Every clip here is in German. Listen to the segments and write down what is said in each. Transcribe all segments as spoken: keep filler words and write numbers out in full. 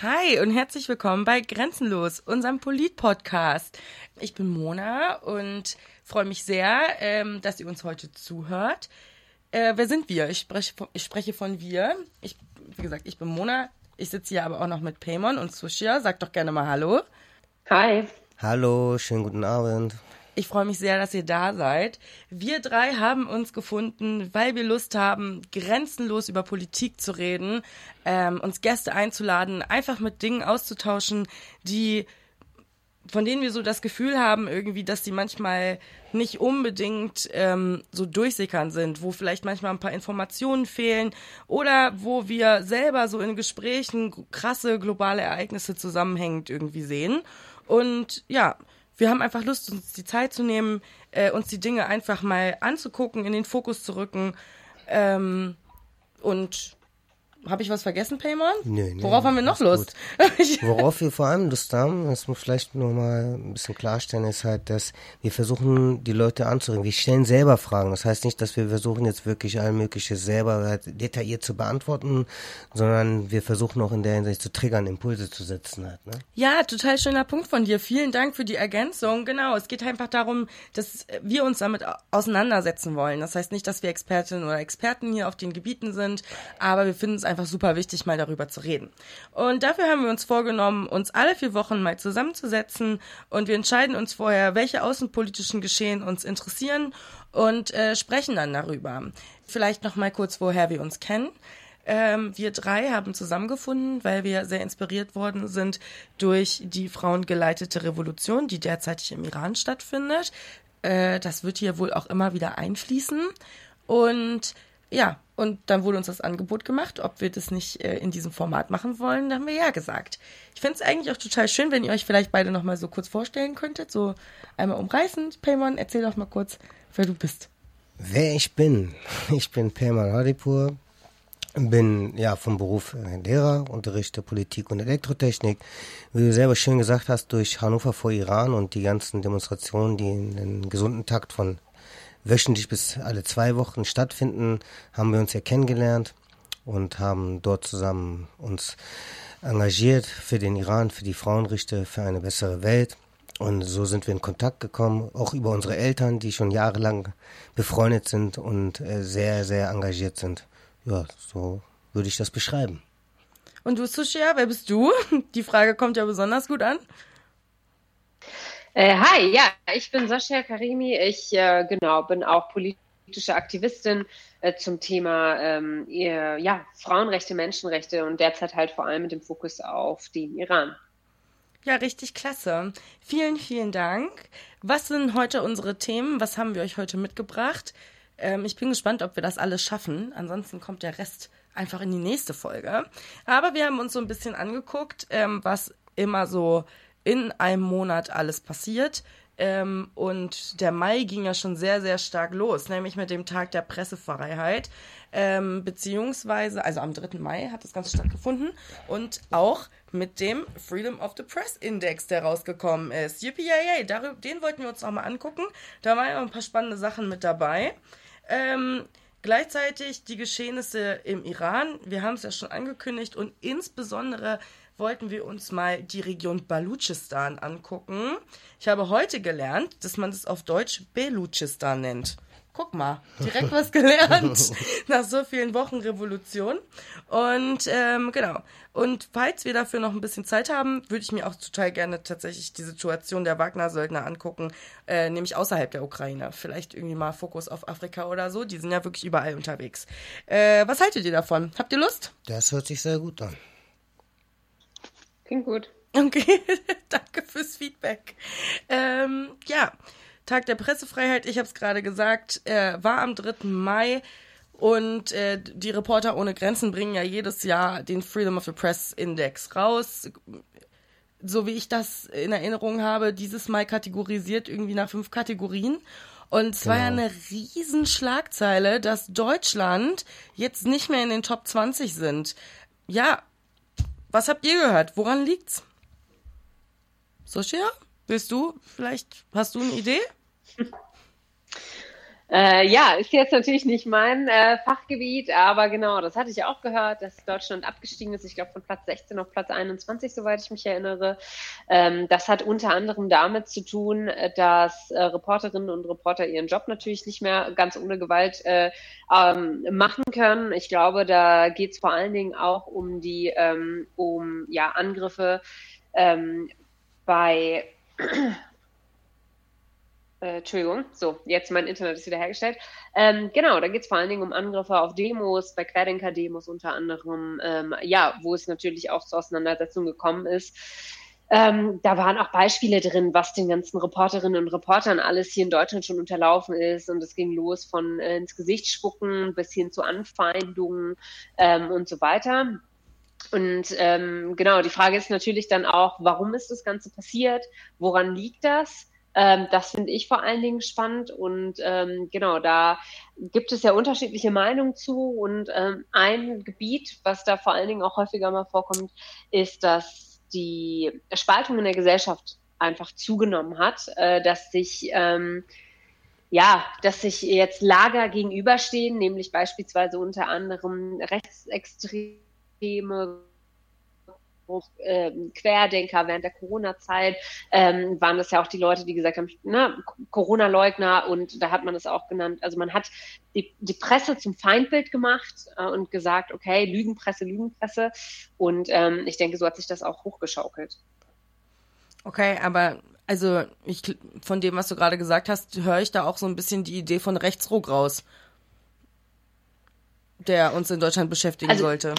Hi und herzlich willkommen bei Grenzenlos, unserem Polit-Podcast. Ich bin Mona und freue mich sehr, ähm, dass ihr uns heute zuhört. Äh, wer sind wir? Ich spreche, ich spreche von wir. Ich, wie gesagt, ich bin Mona. Ich sitze hier aber auch noch mit Paimon und Sushia. Sagt doch gerne mal Hallo. Hi. Hallo, schönen guten Abend. Ich freue mich sehr, dass ihr da seid. Wir drei haben uns gefunden, weil wir Lust haben, grenzenlos über Politik zu reden, ähm, uns Gäste einzuladen, einfach mit Dingen auszutauschen, die, von denen wir so das Gefühl haben, irgendwie, dass die manchmal nicht unbedingt ähm, so durchsickern sind, wo vielleicht manchmal ein paar Informationen fehlen oder wo wir selber so in Gesprächen krasse globale Ereignisse zusammenhängend irgendwie sehen. Und ja, wir haben einfach Lust, uns die Zeit zu nehmen, äh, uns die Dinge einfach mal anzugucken, in den Fokus zu rücken. Ähm, und habe ich was vergessen, Paimon? Nee, nee. Worauf haben wir noch Lust? Worauf wir vor allem Lust haben, das muss vielleicht nur mal ein bisschen klarstellen, ist halt, dass wir versuchen, die Leute anzuregen. Wir stellen selber Fragen. Das heißt nicht, dass wir versuchen, jetzt wirklich all Mögliche selber halt detailliert zu beantworten, sondern wir versuchen auch in der Hinsicht zu triggern, Impulse zu setzen halt, ne? Ja, total schöner Punkt von dir. Vielen Dank für die Ergänzung. Genau, es geht einfach darum, dass wir uns damit auseinandersetzen wollen. Das heißt nicht, dass wir Expertinnen oder Experten hier auf den Gebieten sind, aber wir finden es einfach super wichtig, mal darüber zu reden. Und dafür haben wir uns vorgenommen, uns alle vier Wochen mal zusammenzusetzen und wir entscheiden uns vorher, welche außenpolitischen Geschehen uns interessieren und äh, sprechen dann darüber. Vielleicht noch mal kurz, woher wir uns kennen. Ähm, wir drei haben zusammengefunden, weil wir sehr inspiriert worden sind durch die frauengeleitete Revolution, die derzeitig im Iran stattfindet. Äh, das wird hier wohl auch immer wieder einfließen. Und ja, und dann wurde uns das Angebot gemacht, ob wir das nicht äh, in diesem Format machen wollen. Da haben wir ja gesagt. Ich finde es eigentlich auch total schön, wenn ihr euch vielleicht beide noch mal so kurz vorstellen könntet. So einmal umreißend. Paimon, erzähl doch mal kurz, wer du bist. Wer ich bin? Ich bin Paimon Hadipur, bin ja vom Beruf Lehrer, unterrichte Politik und Elektrotechnik. Wie du selber schön gesagt hast, durch Hannover vor Iran und die ganzen Demonstrationen, die in einem gesunden Takt von wöchentlich bis alle zwei Wochen stattfinden, haben wir uns ja kennengelernt und haben dort zusammen uns engagiert für den Iran, für die Frauenrechte, für eine bessere Welt. Und so sind wir in Kontakt gekommen, auch über unsere Eltern, die schon jahrelang befreundet sind und sehr, sehr engagiert sind. Ja, so würde ich das beschreiben. Und du, Sushia, wer bist du? Die Frage kommt ja besonders gut an. Äh, hi, ja, ich bin Sascha Karimi. Ich äh, genau bin auch politische Aktivistin äh, zum Thema ähm, ihr, ja, Frauenrechte, Menschenrechte und derzeit halt vor allem mit dem Fokus auf den Iran. Ja, richtig klasse. Vielen, vielen Dank. Was sind heute unsere Themen? Was haben wir euch heute mitgebracht? Ähm, ich bin gespannt, ob wir das alles schaffen. Ansonsten kommt der Rest einfach in die nächste Folge. Aber wir haben uns so ein bisschen angeguckt, ähm, was immer so in einem Monat alles passiert. Ähm, und der Mai ging ja schon sehr, sehr stark los, nämlich mit dem Tag der Pressefreiheit. Ähm, beziehungsweise, also am dritten Mai hat das Ganze stattgefunden. Und auch mit dem Freedom of the Press Index, der rausgekommen ist. Yippie, yay, darüber, den wollten wir uns auch mal angucken. Da waren ja ein paar spannende Sachen mit dabei. Ähm, gleichzeitig die Geschehnisse im Iran. Wir haben es ja schon angekündigt und insbesondere wollten wir uns mal die Region Baluchistan angucken. Ich habe heute gelernt, dass man das auf Deutsch Beluchistan nennt. Guck mal, direkt was gelernt nach so vielen Wochen Revolution. Und ähm, genau. Und falls wir dafür noch ein bisschen Zeit haben, würde ich mir auch total gerne tatsächlich die Situation der Wagner-Söldner angucken, äh, nämlich außerhalb der Ukraine. Vielleicht irgendwie mal Fokus auf Afrika oder so. Die sind ja wirklich überall unterwegs. Äh, was haltet ihr davon? Habt ihr Lust? Das hört sich sehr gut an. Klingt gut. Okay, danke fürs Feedback. Ähm, ja, Tag der Pressefreiheit, ich habe es gerade gesagt, äh, war am dritten Mai und äh, die Reporter ohne Grenzen bringen ja jedes Jahr den Freedom of the Press Index raus. So wie ich das in Erinnerung habe, dieses Mal kategorisiert irgendwie nach fünf Kategorien. Und es war ja eine riesen Schlagzeile, dass Deutschland jetzt nicht mehr in den Top zwanzig sind. Ja, was habt ihr gehört? Woran liegt's? Sushia, willst du? Vielleicht hast du eine Idee? Äh, ja, ist jetzt natürlich nicht mein äh, Fachgebiet, aber genau, das hatte ich auch gehört, dass Deutschland abgestiegen ist. Ich glaube, von Platz sechzehn auf Platz einundzwanzig, soweit ich mich erinnere. Ähm, das hat unter anderem damit zu tun, dass äh, Reporterinnen und Reporter ihren Job natürlich nicht mehr ganz ohne Gewalt äh, ähm, machen können. Ich glaube, da geht es vor allen Dingen auch um die ähm, um ja Angriffe ähm, bei Äh, Entschuldigung, so, jetzt mein Internet ist wieder hergestellt. Ähm, genau, da geht es vor allen Dingen um Angriffe auf Demos, bei Querdenker-Demos unter anderem, ähm, ja, wo es natürlich auch zur Auseinandersetzung gekommen ist. Ähm, da waren auch Beispiele drin, was den ganzen Reporterinnen und Reportern alles hier in Deutschland schon unterlaufen ist. Und es ging los von äh, ins Gesicht spucken bis hin zu Anfeindungen ähm, und so weiter. Und ähm, genau, die Frage ist natürlich dann auch, warum ist das Ganze passiert? Woran liegt das? Ähm, das finde ich vor allen Dingen spannend und ähm, genau, da gibt es ja unterschiedliche Meinungen zu und ähm, ein Gebiet, was da vor allen Dingen auch häufiger mal vorkommt, ist, dass die Spaltung in der Gesellschaft einfach zugenommen hat, äh, dass sich ähm, ja, dass sich jetzt Lager gegenüberstehen, nämlich beispielsweise unter anderem rechtsextreme Ähm, Querdenker während der Corona-Zeit, ähm, waren das ja auch die Leute, die gesagt haben, ne, Corona-Leugner, und da hat man es auch genannt, also man hat die, die Presse zum Feindbild gemacht äh, und gesagt, okay, Lügenpresse, Lügenpresse, und ähm, ich denke, so hat sich das auch hochgeschaukelt. Okay, aber also ich, von dem, was du gerade gesagt hast, höre ich da auch so ein bisschen die Idee von Rechtsruck raus, der uns in Deutschland beschäftigen also, sollte.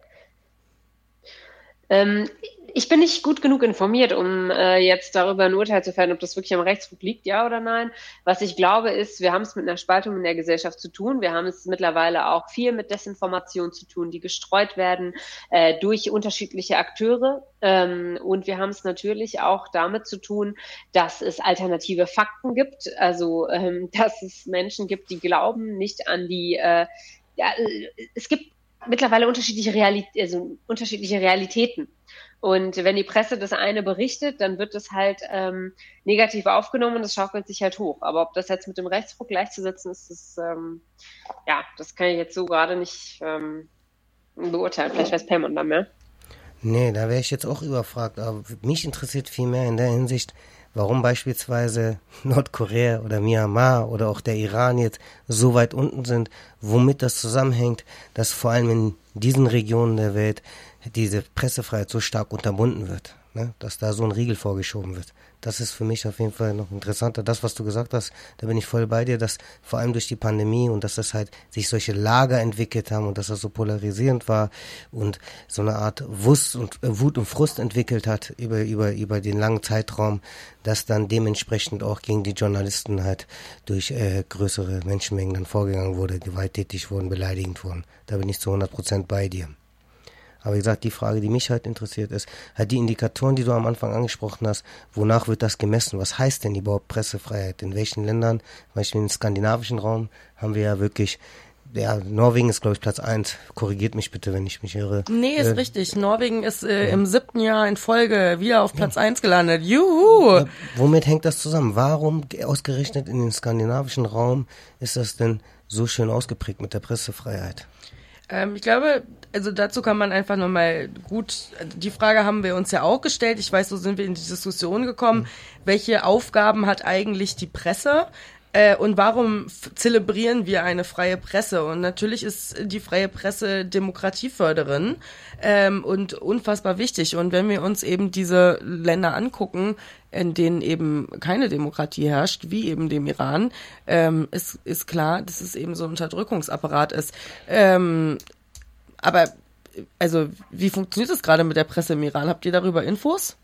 Ähm, ich bin nicht gut genug informiert, um äh, jetzt darüber ein Urteil zu fällen, ob das wirklich am Rechtsruck liegt, ja oder nein. Was ich glaube ist, wir haben es mit einer Spaltung in der Gesellschaft zu tun. Wir haben es mittlerweile auch viel mit Desinformation zu tun, die gestreut werden äh, durch unterschiedliche Akteure. Ähm, und wir haben es natürlich auch damit zu tun, dass es alternative Fakten gibt. Also, ähm, dass es Menschen gibt, die glauben nicht an die, äh, ja, es gibt mittlerweile unterschiedliche, Reali- also unterschiedliche Realitäten. Und wenn die Presse das eine berichtet, dann wird es halt ähm, negativ aufgenommen und es schaukelt sich halt hoch. Aber ob das jetzt mit dem Rechtsruck gleichzusetzen ist, das, ähm, ja, das kann ich jetzt so gerade nicht ähm, beurteilen. Vielleicht weiß Payman da mehr. Nee, da wäre ich jetzt auch überfragt. Aber mich interessiert viel mehr in der Hinsicht, warum beispielsweise Nordkorea oder Myanmar oder auch der Iran jetzt so weit unten sind, womit das zusammenhängt, dass vor allem in diesen Regionen der Welt diese Pressefreiheit so stark unterbunden wird, ne? Dass da so ein Riegel vorgeschoben wird. Das ist für mich auf jeden Fall noch interessanter. Das, was du gesagt hast, da bin ich voll bei dir, dass vor allem durch die Pandemie und dass das halt sich solche Lager entwickelt haben und dass das so polarisierend war und so eine Art Wust und, äh, Wut und Frust entwickelt hat über, über, über den langen Zeitraum, dass dann dementsprechend auch gegen die Journalisten halt durch äh, größere Menschenmengen dann vorgegangen wurde, gewalttätig wurden, beleidigend wurden. Da bin ich zu hundert Prozent bei dir. Aber wie gesagt, die Frage, die mich halt interessiert, ist halt die Indikatoren, die du am Anfang angesprochen hast, wonach wird das gemessen? Was heißt denn überhaupt Pressefreiheit? In welchen Ländern, zum Beispiel im skandinavischen Raum, haben wir ja wirklich, ja, Norwegen ist, glaube ich, Platz eins. Korrigiert mich bitte, wenn ich mich irre. Nee, ist äh, richtig. Norwegen ist äh, ja. im siebten Jahr in Folge wieder auf Platz ja. eins gelandet. Juhu! Ja, womit hängt das zusammen? Warum ausgerechnet in den skandinavischen Raum ist das denn so schön ausgeprägt mit der Pressefreiheit? Ähm, ich glaube, also dazu kann man einfach nochmal gut, die Frage haben wir uns ja auch gestellt, ich weiß, so sind wir in die Diskussion gekommen, mhm. welche Aufgaben hat eigentlich die Presse äh, und warum f- zelebrieren wir eine freie Presse? Und natürlich ist die freie Presse Demokratieförderin ähm, und unfassbar wichtig. Und wenn wir uns eben diese Länder angucken, in denen eben keine Demokratie herrscht, wie eben dem Iran, ähm, ist, ist klar, dass es eben so ein Unterdrückungsapparat ist. Ähm, aber, also, wie funktioniert das gerade mit der Presse im Iran? Habt ihr darüber Infos?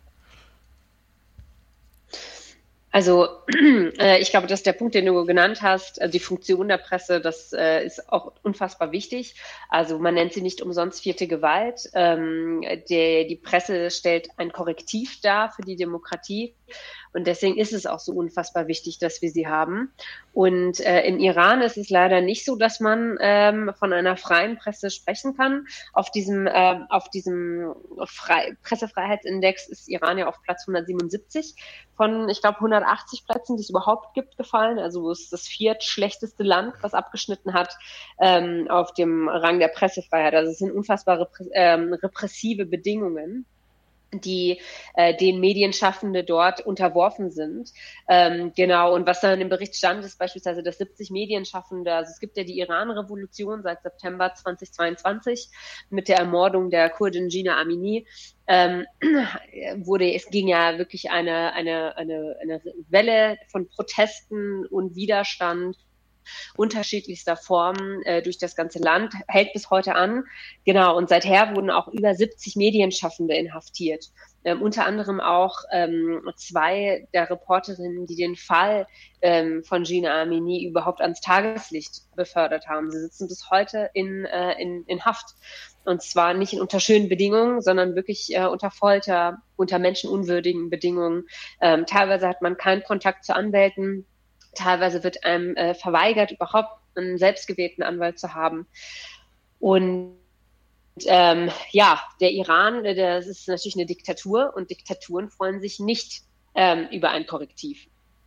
Also äh, ich glaube, dass der Punkt, den du genannt hast, also die Funktion der Presse, das äh, ist auch unfassbar wichtig. Also man nennt sie nicht umsonst vierte Gewalt. Ähm, der, die Presse stellt ein Korrektiv dar für die Demokratie. Und deswegen ist es auch so unfassbar wichtig, dass wir sie haben. Und äh, im Iran ist es leider nicht so, dass man ähm, von einer freien Presse sprechen kann. Auf diesem, äh, auf diesem Frei- Pressefreiheitsindex ist Iran ja auf Platz hundertsiebenundsiebzig von, ich glaube, hundertachtzig Plätzen, die es überhaupt gibt, gefallen. Also es ist das viertschlechteste Land, was abgeschnitten hat ähm, auf dem Rang der Pressefreiheit. Also es sind unfassbare ähm, repressive Bedingungen, die äh, den Medienschaffende dort unterworfen sind. Ähm, genau, und was dann im Bericht stand, ist beispielsweise, dass siebzig Medienschaffende, also es gibt ja die Iran-Revolution seit September zweitausendzweiundzwanzig mit der Ermordung der Kurdin Jina Amini, ähm, wurde, es ging ja wirklich eine, eine, eine, eine Welle von Protesten und Widerstand unterschiedlichster Formen äh, durch das ganze Land, hält bis heute an. Genau, und seither wurden auch über siebzig Medienschaffende inhaftiert. Ähm, unter anderem auch ähm, zwei der Reporterinnen, die den Fall ähm, von Jina Amini überhaupt ans Tageslicht befördert haben. Sie sitzen bis heute in, äh, in, in Haft. Und zwar nicht in unter schönen Bedingungen, sondern wirklich äh, unter Folter, unter menschenunwürdigen Bedingungen. Ähm, teilweise hat man keinen Kontakt zu Anwälten. Teilweise wird einem äh, verweigert, überhaupt einen selbstgewählten Anwalt zu haben. Und ähm, ja, der Iran, das ist natürlich eine Diktatur und Diktaturen freuen sich nicht ähm, über ein Korrektiv.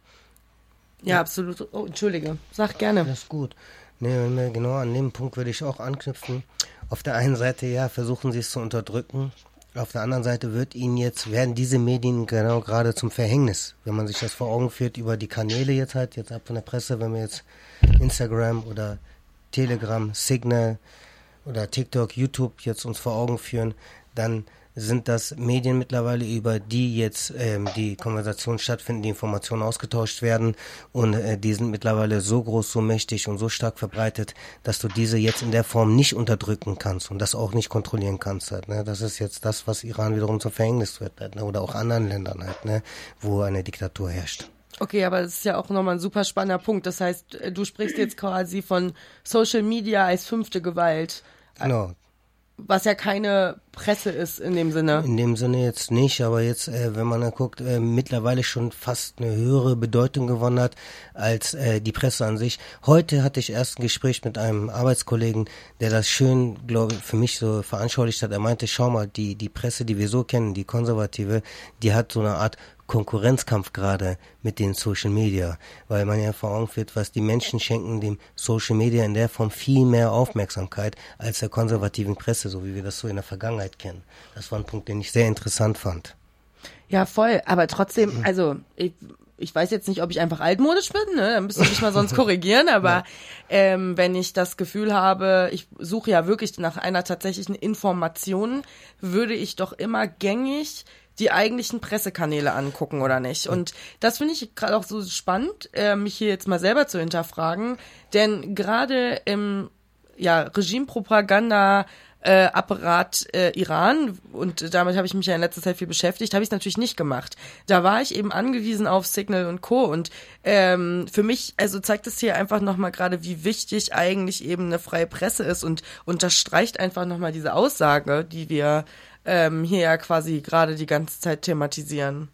Ja, absolut. Oh, entschuldige, sag gerne. Das ist gut. Nee, genau an dem Punkt würde ich auch anknüpfen. Auf der einen Seite, ja, versuchen sie es zu unterdrücken. Auf der anderen Seite wird ihnen jetzt, werden diese Medien genau gerade zum Verhängnis. Wenn man sich das vor Augen führt über die Kanäle jetzt halt, jetzt ab von der Presse, wenn wir jetzt Instagram oder Telegram, Signal oder TikTok, YouTube jetzt uns vor Augen führen, dann sind das Medien mittlerweile, über die jetzt ähm, die Konversationen stattfinden, die Informationen ausgetauscht werden und äh, die sind mittlerweile so groß, so mächtig und so stark verbreitet, dass du diese jetzt in der Form nicht unterdrücken kannst und das auch nicht kontrollieren kannst. Halt, ne? Das ist jetzt das, was Iran wiederum zum Verhängnis wird, halt, ne? Oder auch anderen Ländern halt, ne? Wo eine Diktatur herrscht. Okay, aber das ist ja auch nochmal ein super spannender Punkt. Das heißt, du sprichst jetzt quasi von Social Media als fünfte Gewalt. Genau. Was ja keine Presse ist in dem Sinne. In dem Sinne jetzt nicht, aber jetzt, äh, wenn man da guckt, äh, mittlerweile schon fast eine höhere Bedeutung gewonnen hat als äh, die Presse an sich. Heute hatte ich erst ein Gespräch mit einem Arbeitskollegen, der das schön, glaube ich, für mich so veranschaulicht hat. Er meinte, schau mal, die die Presse, die wir so kennen, die konservative, die hat so eine Art Konkurrenzkampf gerade mit den Social Media, weil man ja vor Augen führt, was die Menschen schenken dem Social Media in der Form viel mehr Aufmerksamkeit als der konservativen Presse, so wie wir das so in der Vergangenheit kennen. Das war ein Punkt, den ich sehr interessant fand. Ja, voll, aber trotzdem, also ich, ich weiß jetzt nicht, ob ich einfach altmodisch bin, ne? Dann müsst ihr mich mal sonst korrigieren, aber ja. ähm, wenn ich das Gefühl habe, ich suche ja wirklich nach einer tatsächlichen Information, würde ich doch immer gängig die eigentlichen Pressekanäle angucken, oder nicht? Und das finde ich gerade auch so spannend, äh, mich hier jetzt mal selber zu hinterfragen, denn gerade im ja, Regimepropaganda äh, Apparat äh, Iran, und damit habe ich mich ja in letzter Zeit viel beschäftigt, habe ich es natürlich nicht gemacht. Da war ich eben angewiesen auf Signal und Co. Und ähm, für mich, also zeigt es hier einfach nochmal gerade, wie wichtig eigentlich eben eine freie Presse ist und unterstreicht einfach nochmal diese Aussage, die wir ähm, hier ja quasi gerade die ganze Zeit thematisieren.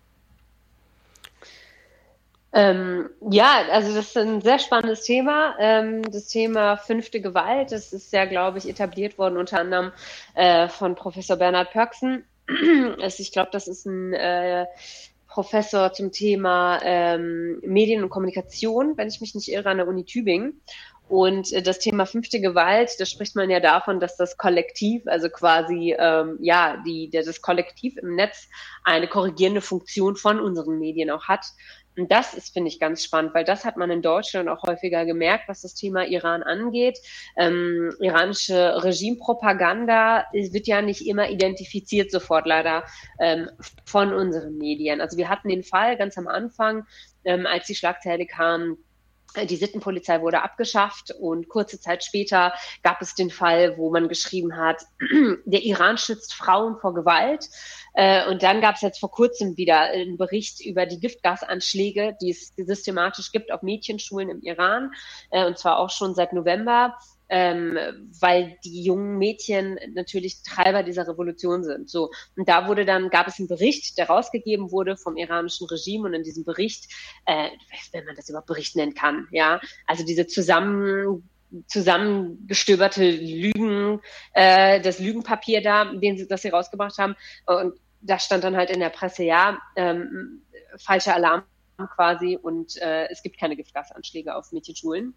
Ähm, ja, also das ist ein sehr spannendes Thema. Ähm, das Thema fünfte Gewalt, das ist ja, glaube ich, etabliert worden unter anderem äh, von Professor Bernhard Pörksen. Also ich glaube, das ist ein äh, Professor zum Thema ähm, Medien und Kommunikation, wenn ich mich nicht irre, an der Uni Tübingen. Und äh, das Thema fünfte Gewalt, da spricht man ja davon, dass das Kollektiv, also quasi ähm, ja die der, das Kollektiv im Netz eine korrigierende Funktion von unseren Medien auch hat. Und das ist, finde ich, ganz spannend, weil das hat man in Deutschland auch häufiger gemerkt, was das Thema Iran angeht. Ähm, iranische Regimepropaganda wird ja nicht immer identifiziert sofort leider ähm, von unseren Medien. Also wir hatten den Fall ganz am Anfang, ähm, als die Schlagzeile kam, die Sittenpolizei wurde abgeschafft und kurze Zeit später gab es den Fall, wo man geschrieben hat, der Iran schützt Frauen vor Gewalt. Und dann gab es jetzt vor kurzem wieder einen Bericht über die Giftgasanschläge, die es systematisch gibt auf Mädchenschulen im Iran, und zwar auch schon seit November. ähm, weil die jungen Mädchen natürlich Treiber dieser Revolution sind. So. Und da wurde dann, gab es einen Bericht, der rausgegeben wurde vom iranischen Regime, und in diesem Bericht, äh, wenn man das überhaupt Bericht nennen kann, ja, also diese zusammen zusammengestöberte Lügen, äh, das Lügenpapier da, den sie, das sie rausgebracht haben. Und da stand dann halt in der Presse, ja, ähm, falscher Alarm quasi, und äh, es gibt keine Giftgasanschläge auf Mädchenschulen.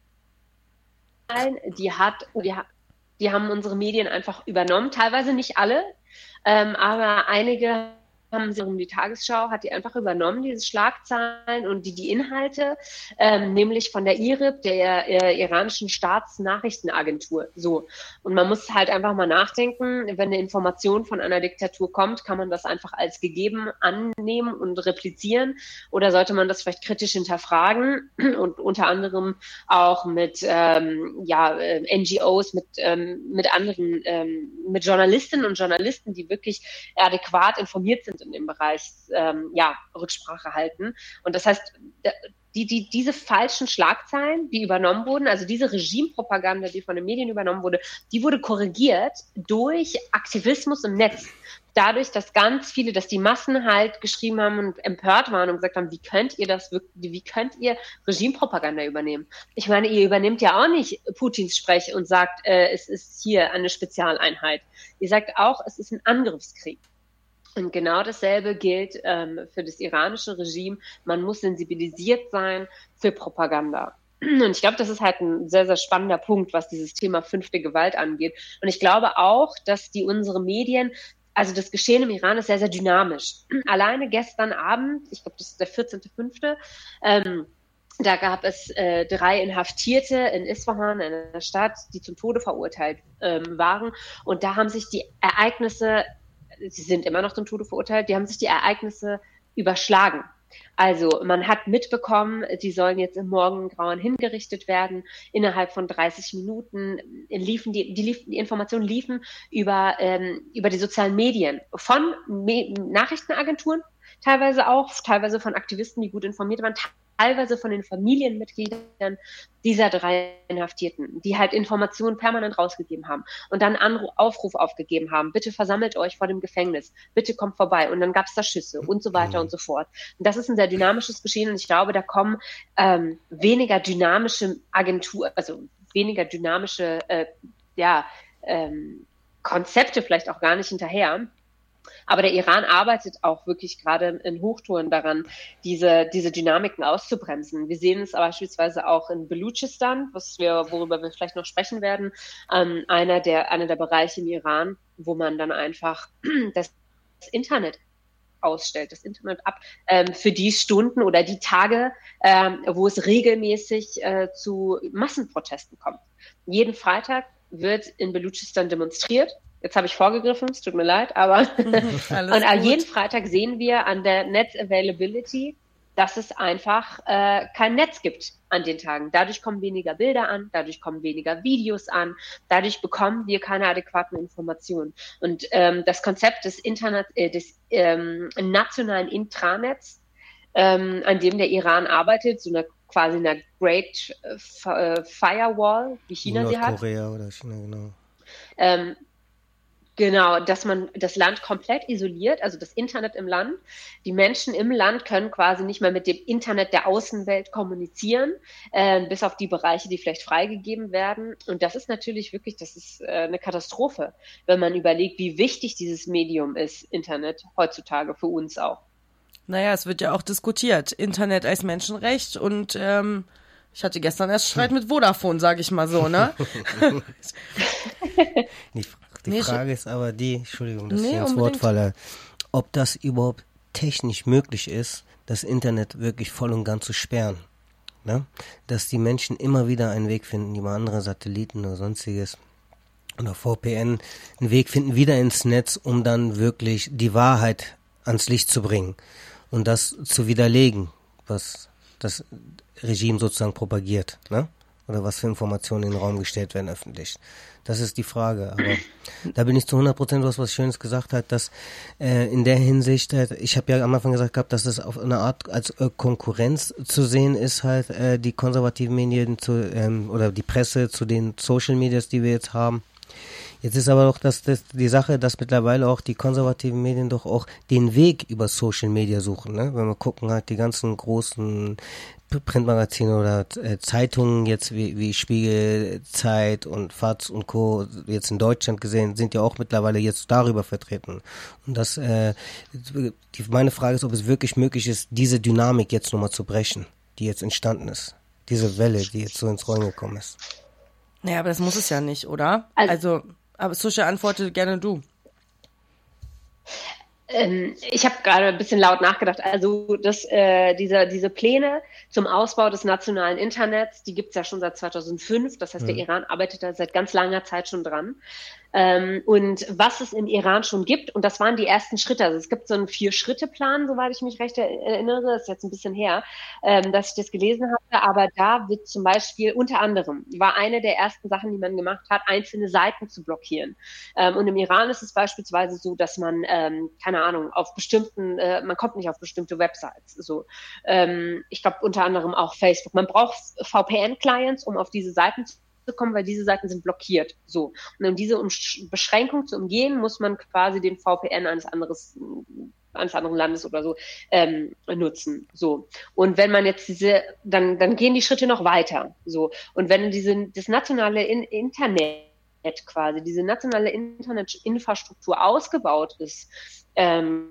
Die hat, die, die haben unsere Medien einfach übernommen, teilweise nicht alle, ähm, aber einige haben sie um die Tagesschau, hat die einfach übernommen, diese Schlagzeilen und die, die Inhalte, ähm, nämlich von der I R I B, der äh, iranischen Staatsnachrichtenagentur. So. Und man muss halt einfach mal nachdenken, wenn eine Information von einer Diktatur kommt, kann man das einfach als gegeben annehmen und replizieren, oder sollte man das vielleicht kritisch hinterfragen und unter anderem auch mit ähm, ja, N G Os, mit, ähm, mit anderen, ähm, mit Journalistinnen und Journalisten, die wirklich adäquat informiert sind in dem Bereich, ähm, ja, Rücksprache halten. Und das heißt, die, die, diese falschen Schlagzeilen, die übernommen wurden, also diese Regimepropaganda, die von den Medien übernommen wurde, die wurde korrigiert durch Aktivismus im Netz. Dadurch, dass ganz viele, dass die Massen halt geschrieben haben und empört waren und gesagt haben, wie könnt ihr das wirklich, wie könnt ihr Regimepropaganda übernehmen? Ich meine, ihr übernehmt ja auch nicht Putins Sprech und sagt, äh, es ist hier eine Spezialeinheit. Ihr sagt auch, es ist ein Angriffskrieg. Und genau dasselbe gilt ähm, für das iranische Regime. Man muss sensibilisiert sein für Propaganda. Und ich glaube, das ist halt ein sehr, sehr spannender Punkt, was dieses Thema fünfte Gewalt angeht. Und ich glaube auch, dass die unsere Medien, also das Geschehen im Iran ist sehr, sehr dynamisch. Alleine gestern Abend, ich glaube, das ist der vierzehnte fünfte, ähm, da gab es äh, drei Inhaftierte in Isfahan, in einer Stadt, die zum Tode verurteilt ähm, waren. Und da haben sich die Ereignisse, sie sind immer noch zum Tode verurteilt, die haben sich die Ereignisse überschlagen. Also man hat mitbekommen, sie sollen jetzt im Morgengrauen hingerichtet werden. Innerhalb von dreißig Minuten liefen die, die, liefen, die Informationen liefen über, ähm, über die sozialen Medien von Me- Nachrichtenagenturen, teilweise auch, teilweise von Aktivisten, die gut informiert waren, teilweise von den Familienmitgliedern dieser drei Inhaftierten, die halt Informationen permanent rausgegeben haben und dann einen Anruf, Aufruf aufgegeben haben, bitte versammelt euch vor dem Gefängnis, bitte kommt vorbei, und dann gab es da Schüsse und so weiter und so fort. Und das ist ein sehr dynamisches Geschehen, und ich glaube, da kommen ähm, weniger dynamische Agentur, also weniger dynamische äh, ja, ähm, Konzepte vielleicht auch gar nicht hinterher. Aber der Iran arbeitet auch wirklich gerade in Hochtouren daran, diese, diese Dynamiken auszubremsen. Wir sehen es beispielsweise auch in Belutschistan, was wir, worüber wir vielleicht noch sprechen werden, ähm, einer der, einer der Bereiche im Iran, wo man dann einfach das Internet ausstellt, das Internet ab, ähm, für die Stunden oder die Tage, ähm, wo es regelmäßig äh, zu Massenprotesten kommt. Jeden Freitag wird in Belutschistan demonstriert. Jetzt habe ich vorgegriffen, es tut mir leid, aber und an jeden Freitag sehen wir an der Net Availability, dass es einfach äh, kein Netz gibt an den Tagen. Dadurch kommen weniger Bilder an, dadurch kommen weniger Videos an, dadurch bekommen wir keine adäquaten Informationen. Und ähm, das Konzept des Internet, äh, des ähm, nationalen Intranets, ähm, an dem der Iran arbeitet, so eine quasi eine Great äh, Firewall, wie China sie hat. Nordkorea oder China, genau. Ähm, Genau, dass man das Land komplett isoliert, also das Internet im Land. Die Menschen im Land können quasi nicht mehr mit dem Internet der Außenwelt kommunizieren, äh, bis auf die Bereiche, die vielleicht freigegeben werden. Und das ist natürlich wirklich, das ist äh, eine Katastrophe, wenn man überlegt, wie wichtig dieses Medium ist, Internet, heutzutage für uns auch. Naja, es wird ja auch diskutiert, Internet als Menschenrecht, und ähm, ich hatte gestern erst Streit mit Vodafone, sage ich mal so, ne? Die Die Frage ist aber die, Entschuldigung, dass nee, ich ins unbedingt. Wort falle, ob das überhaupt technisch möglich ist, das Internet wirklich voll und ganz zu sperren. Ne? Dass die Menschen immer wieder einen Weg finden, über andere Satelliten oder sonstiges oder V P N, einen Weg finden, wieder ins Netz, um dann wirklich die Wahrheit ans Licht zu bringen und das zu widerlegen, was das Regime sozusagen propagiert. Ne? oder was für Informationen in den Raum gestellt werden öffentlich. Das ist die Frage. Aber da bin ich zu hundert Prozent, was was Schönes gesagt hat, dass äh, in der Hinsicht, äh, ich habe ja am Anfang gesagt gehabt, dass es auf eine Art als äh, Konkurrenz zu sehen ist, halt äh, die konservativen Medien zu ähm, oder die Presse zu den Social Medias, die wir jetzt haben. Jetzt ist aber doch das, das die Sache, dass mittlerweile auch die konservativen Medien doch auch den Weg über Social Media suchen. Ne? Wenn wir gucken, halt die ganzen großen Printmagazine oder äh, Zeitungen jetzt wie, wie Spiegel, Zeit und Faz und Co. jetzt in Deutschland gesehen, sind ja auch mittlerweile jetzt darüber vertreten. Und das, äh, die, meine Frage ist, ob es wirklich möglich ist, diese Dynamik jetzt nochmal zu brechen, die jetzt entstanden ist. Diese Welle, die jetzt so ins Rollen gekommen ist. Naja, aber das muss es ja nicht, oder? Also, also aber Susha, antworte gerne du. Ähm, ich habe gerade ein bisschen laut nachgedacht. Also das, äh, diese, diese Pläne zum Ausbau des nationalen Internets, die gibt es ja schon seit zweitausendfünf. Das heißt, mhm. der Iran arbeitet da seit ganz langer Zeit schon dran. Ähm, und was es im Iran schon gibt, und das waren die ersten Schritte, also es gibt so einen Vier-Schritte-Plan, soweit ich mich recht erinnere, das ist jetzt ein bisschen her, ähm, dass ich das gelesen habe, aber da wird zum Beispiel unter anderem, war eine der ersten Sachen, die man gemacht hat, einzelne Seiten zu blockieren. Ähm, und im Iran ist es beispielsweise so, dass man, ähm, keine Ahnung, auf bestimmten, äh, man kommt nicht auf bestimmte Websites, so. Ähm, ich glaube unter anderem auch Facebook. Man braucht V P N-Clients, um auf diese Seiten zu kommen, weil diese Seiten sind blockiert. So. Und um diese um Beschränkung zu umgehen, muss man quasi den V P N eines anderes, eines anderen Landes oder so ähm, nutzen. So. Und wenn man jetzt diese, dann, dann gehen die Schritte noch weiter. So. Und wenn diese, das nationale In- Internet quasi, diese nationale Internetinfrastruktur ausgebaut ist, ähm,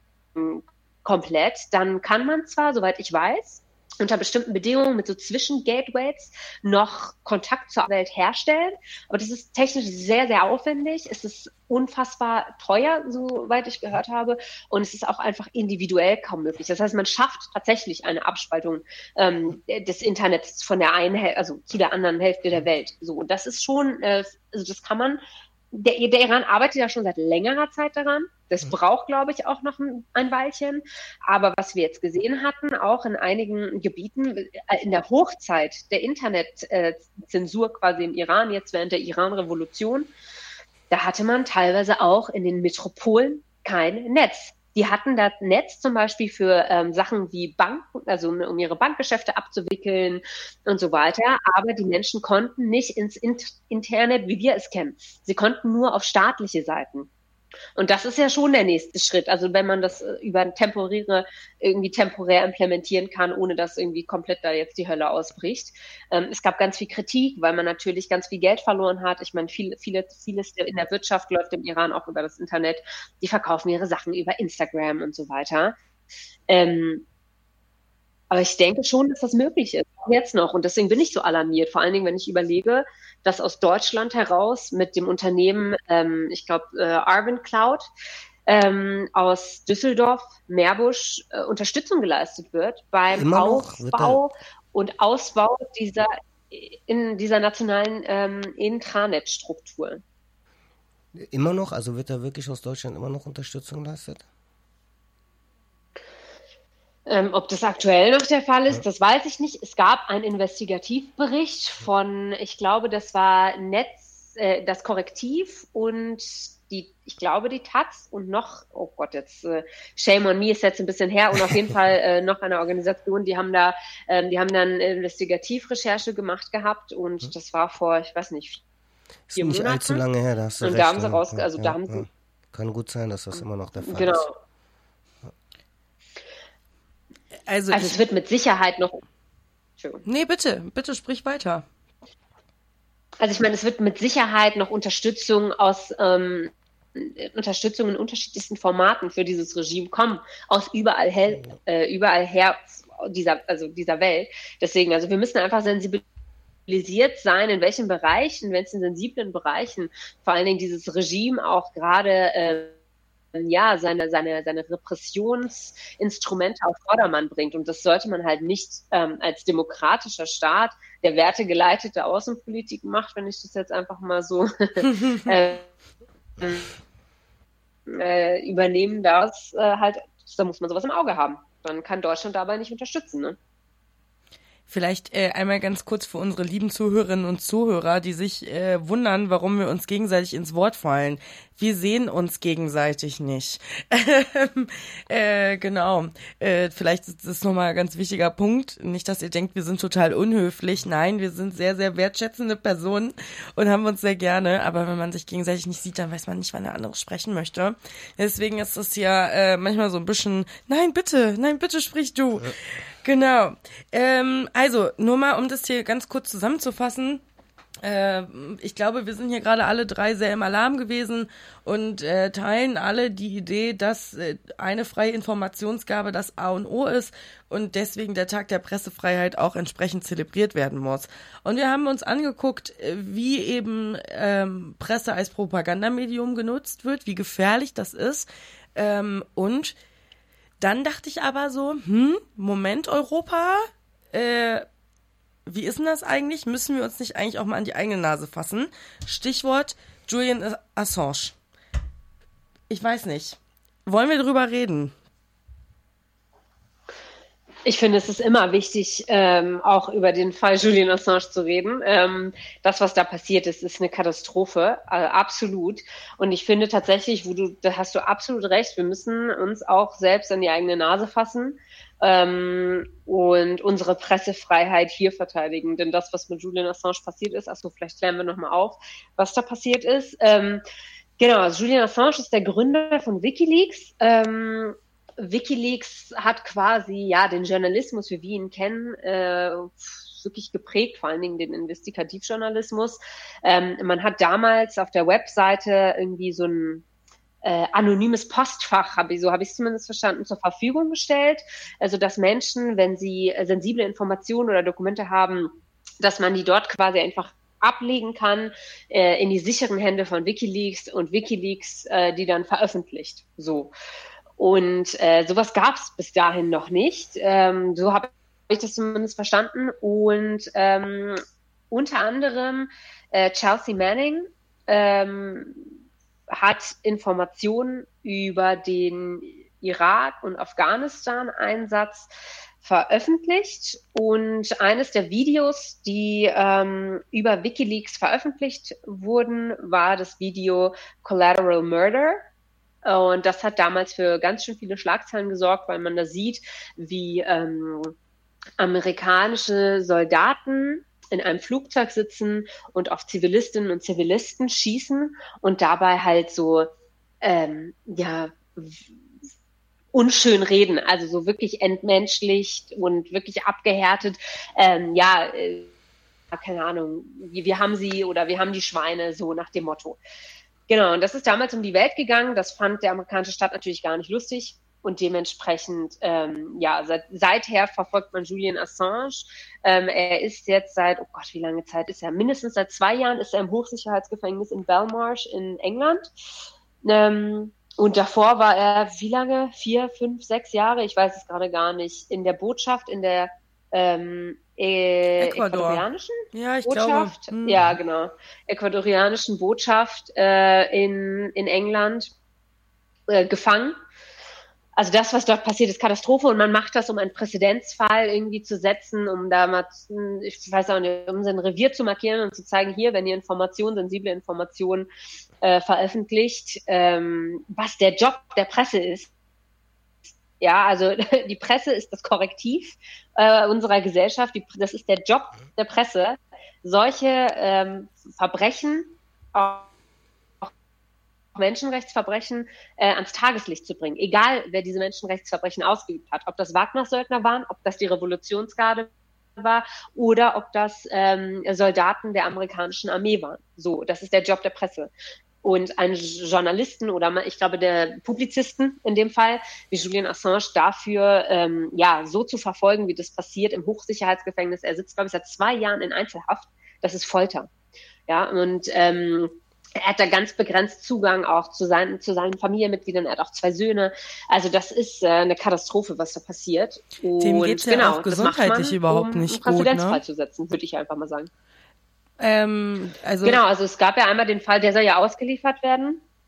komplett, dann kann man zwar, soweit ich weiß, unter bestimmten Bedingungen mit so Zwischengateways noch Kontakt zur Welt herstellen. Aber das ist technisch sehr, sehr aufwendig. Es ist unfassbar teuer, soweit ich gehört habe. Und es ist auch einfach individuell kaum möglich. Das heißt, man schafft tatsächlich eine Abspaltung ähm, des Internets von der einen Hälfte, also zu der anderen Hälfte der Welt. So, und das ist schon, äh, also das kann man. Der, der Iran arbeitet ja schon seit längerer Zeit daran. Das braucht, glaube ich, auch noch ein, ein Weilchen. Aber was wir jetzt gesehen hatten, auch in einigen Gebieten, in der Hochzeit der Internetzensur quasi im Iran, jetzt während der Iran-Revolution, da hatte man teilweise auch in den Metropolen kein Netz. Die hatten das Netz zum Beispiel für ähm, Sachen wie Banken, also um, um ihre Bankgeschäfte abzuwickeln und so weiter. Aber die Menschen konnten nicht ins Internet, wie wir es kennen. Sie konnten nur auf staatliche Seiten. Und das ist ja schon der nächste Schritt. Also wenn man das über temporäre, irgendwie temporär implementieren kann, ohne dass irgendwie komplett da jetzt die Hölle ausbricht. Ähm, es gab ganz viel Kritik, weil man natürlich ganz viel Geld verloren hat. Ich meine, viel, viele, vieles in der Wirtschaft läuft im Iran auch über das Internet. Die verkaufen ihre Sachen über Instagram und so weiter. Ähm, aber ich denke schon, dass das möglich ist, auch jetzt noch. Und deswegen bin ich so alarmiert. Vor allen Dingen, wenn ich überlege, dass aus Deutschland heraus mit dem Unternehmen, ähm, ich glaube, äh, Arvin Cloud ähm, aus Düsseldorf, Meerbusch, äh, Unterstützung geleistet wird beim Immer noch? Aufbau und Ausbau dieser, in dieser nationalen ähm, Intranet-Struktur. Immer noch? Also wird da wirklich aus Deutschland immer noch Unterstützung geleistet? Ähm, ob das aktuell noch der Fall ist, das weiß ich nicht. Es gab einen Investigativbericht von, ich glaube, das war Netz, äh, das Korrektiv und die, ich glaube, die Taz und noch, oh Gott, jetzt äh, Shame on me ist jetzt ein bisschen her und auf jeden Fall äh, noch eine Organisation, die haben da, ähm, die haben dann Investigativrecherche gemacht gehabt und das war vor, ich weiß nicht, vier Monaten. Ist nicht allzu lange her, da hast du und recht, da haben sie ja, raus, ja, also ja, da haben ja. sie. Kann gut sein, dass das immer noch der Fall genau. ist. Also, also es wird mit Sicherheit noch. Nee, bitte, bitte sprich weiter. Also ich meine, es wird mit Sicherheit noch Unterstützung aus ähm, Unterstützung in unterschiedlichsten Formaten für dieses Regime kommen, aus überall her, äh, überall her dieser, also dieser Welt. Deswegen, also wir müssen einfach sensibilisiert sein, in welchen Bereichen, in welchen sensiblen Bereichen vor allen Dingen dieses Regime auch gerade äh, ja, seine, seine, seine Repressionsinstrumente auf Vordermann bringt. Und das sollte man halt nicht ähm, als demokratischer Staat, der wertegeleitete Außenpolitik macht, wenn ich das jetzt einfach mal so äh, äh, übernehmen darf, äh, halt, da muss man sowas im Auge haben. Dann kann Deutschland dabei nicht unterstützen, ne? Vielleicht äh, einmal ganz kurz für unsere lieben Zuhörerinnen und Zuhörer, die sich äh, wundern, warum wir uns gegenseitig ins Wort fallen. Wir sehen uns gegenseitig nicht. äh, genau. Äh, vielleicht ist das nochmal ein ganz wichtiger Punkt. Nicht, dass ihr denkt, wir sind total unhöflich. Nein, wir sind sehr, sehr wertschätzende Personen und haben uns sehr gerne. Aber wenn man sich gegenseitig nicht sieht, dann weiß man nicht, wann der andere sprechen möchte. Deswegen ist das ja äh, manchmal so ein bisschen, nein, bitte, nein, bitte sprich du. Ja. Genau. Ähm, also, nur mal, um das hier ganz kurz zusammenzufassen. Äh, ich glaube, wir sind hier gerade alle drei sehr im Alarm gewesen und äh, teilen alle die Idee, dass äh, eine freie Informationsgabe das A und O ist und deswegen der Tag der Pressefreiheit auch entsprechend zelebriert werden muss. Und wir haben uns angeguckt, wie eben ähm, Presse als Propagandamedium genutzt wird, wie gefährlich das ist ähm, und dann dachte ich aber so, hm, Moment, Europa, äh, wie ist denn das eigentlich? Müssen wir uns nicht eigentlich auch mal an die eigene Nase fassen? Stichwort Julian Assange. Ich weiß nicht. Wollen wir drüber reden? Ich finde, es ist immer wichtig, ähm, auch über den Fall Julian Assange zu reden. Ähm, das, was da passiert ist, ist eine Katastrophe, äh, absolut. Und ich finde tatsächlich, wo du, da hast du absolut recht, wir müssen uns auch selbst an die eigene Nase fassen ähm, und unsere Pressefreiheit hier verteidigen. Denn das, was mit Julian Assange passiert ist, achso, vielleicht klären wir nochmal auf, was da passiert ist. Ähm, genau, also Julian Assange ist der Gründer von WikiLeaks. Ähm, WikiLeaks hat quasi ja den Journalismus, wie wir ihn kennen, äh, wirklich geprägt, vor allen Dingen den Investigativjournalismus. Ähm, man hat damals auf der Webseite irgendwie so ein äh, anonymes Postfach, hab ich, so habe ich es zumindest verstanden, zur Verfügung gestellt. Also dass Menschen, wenn sie äh, sensible Informationen oder Dokumente haben, dass man die dort quasi einfach ablegen kann äh, in die sicheren Hände von WikiLeaks und WikiLeaks äh, die dann veröffentlicht. So. Und äh, sowas gab es bis dahin noch nicht. Ähm, so habe ich das zumindest verstanden. Und ähm, unter anderem äh, Chelsea Manning ähm, hat Informationen über den Irak- und Afghanistan-Einsatz veröffentlicht. Und eines der Videos, die ähm, über WikiLeaks veröffentlicht wurden, war das Video Collateral Murder. Und das hat damals für ganz schön viele Schlagzeilen gesorgt, weil man da sieht, wie ähm, amerikanische Soldaten in einem Flugzeug sitzen und auf Zivilistinnen und Zivilisten schießen und dabei halt so, ähm, ja, unschön reden, also so wirklich entmenschlicht und wirklich abgehärtet, ähm, ja, äh, keine Ahnung, wir, wir haben sie oder wir haben die Schweine, so nach dem Motto. Genau, und das ist damals um die Welt gegangen. Das fand der amerikanische Staat natürlich gar nicht lustig. Und dementsprechend, ähm, ja, seit, seither verfolgt man Julian Assange. Ähm, er ist jetzt seit, oh Gott, wie lange Zeit ist er? Mindestens seit zwei Jahren ist er im Hochsicherheitsgefängnis in Belmarsh in England. Ähm, und davor war er, wie lange? Vier, fünf, sechs Jahre? Ich weiß es gerade gar nicht. In der Botschaft, in der ähm, Äh, ecuadorianischen ja, ich Botschaft, glaube. Hm. ja genau, ecuadorianischen Botschaft äh, in, in England äh, gefangen. Also das, was dort passiert, ist Katastrophe und man macht das, um einen Präzedenzfall irgendwie zu setzen, um da mal, ich weiß auch nicht, um sein Revier zu markieren und zu zeigen, hier, wenn ihr Informationen, sensible Informationen äh, veröffentlicht, ähm, was der Job der Presse ist. Ja, also die Presse ist das Korrektiv äh, unserer Gesellschaft. Die, das ist der Job der Presse, solche ähm, Verbrechen, auch Menschenrechtsverbrechen, äh, ans Tageslicht zu bringen. Egal, wer diese Menschenrechtsverbrechen ausgeübt hat. Ob das Wagner-Söldner waren, ob das die Revolutionsgarde war oder ob das ähm, Soldaten der amerikanischen Armee waren. So, das ist der Job der Presse. Und einen Journalisten oder ich glaube der Publizisten in dem Fall, wie Julian Assange, dafür ähm, ja so zu verfolgen, wie das passiert im Hochsicherheitsgefängnis. Er sitzt, glaube ich, seit zwei Jahren in Einzelhaft. Das ist Folter. Ja, und ähm, er hat da ganz begrenzt Zugang auch zu seinen, zu seinen Familienmitgliedern. Er hat auch zwei Söhne. Also das ist äh, eine Katastrophe, was da passiert. Und dem geht's ja genau, auch gesundheitlich man, überhaupt um nicht einen Präzedenzfall gut, ne? zu setzen, würde ich einfach mal sagen. Ähm, also genau, also es gab ja einmal den Fall, der soll ja ausgeliefert werden.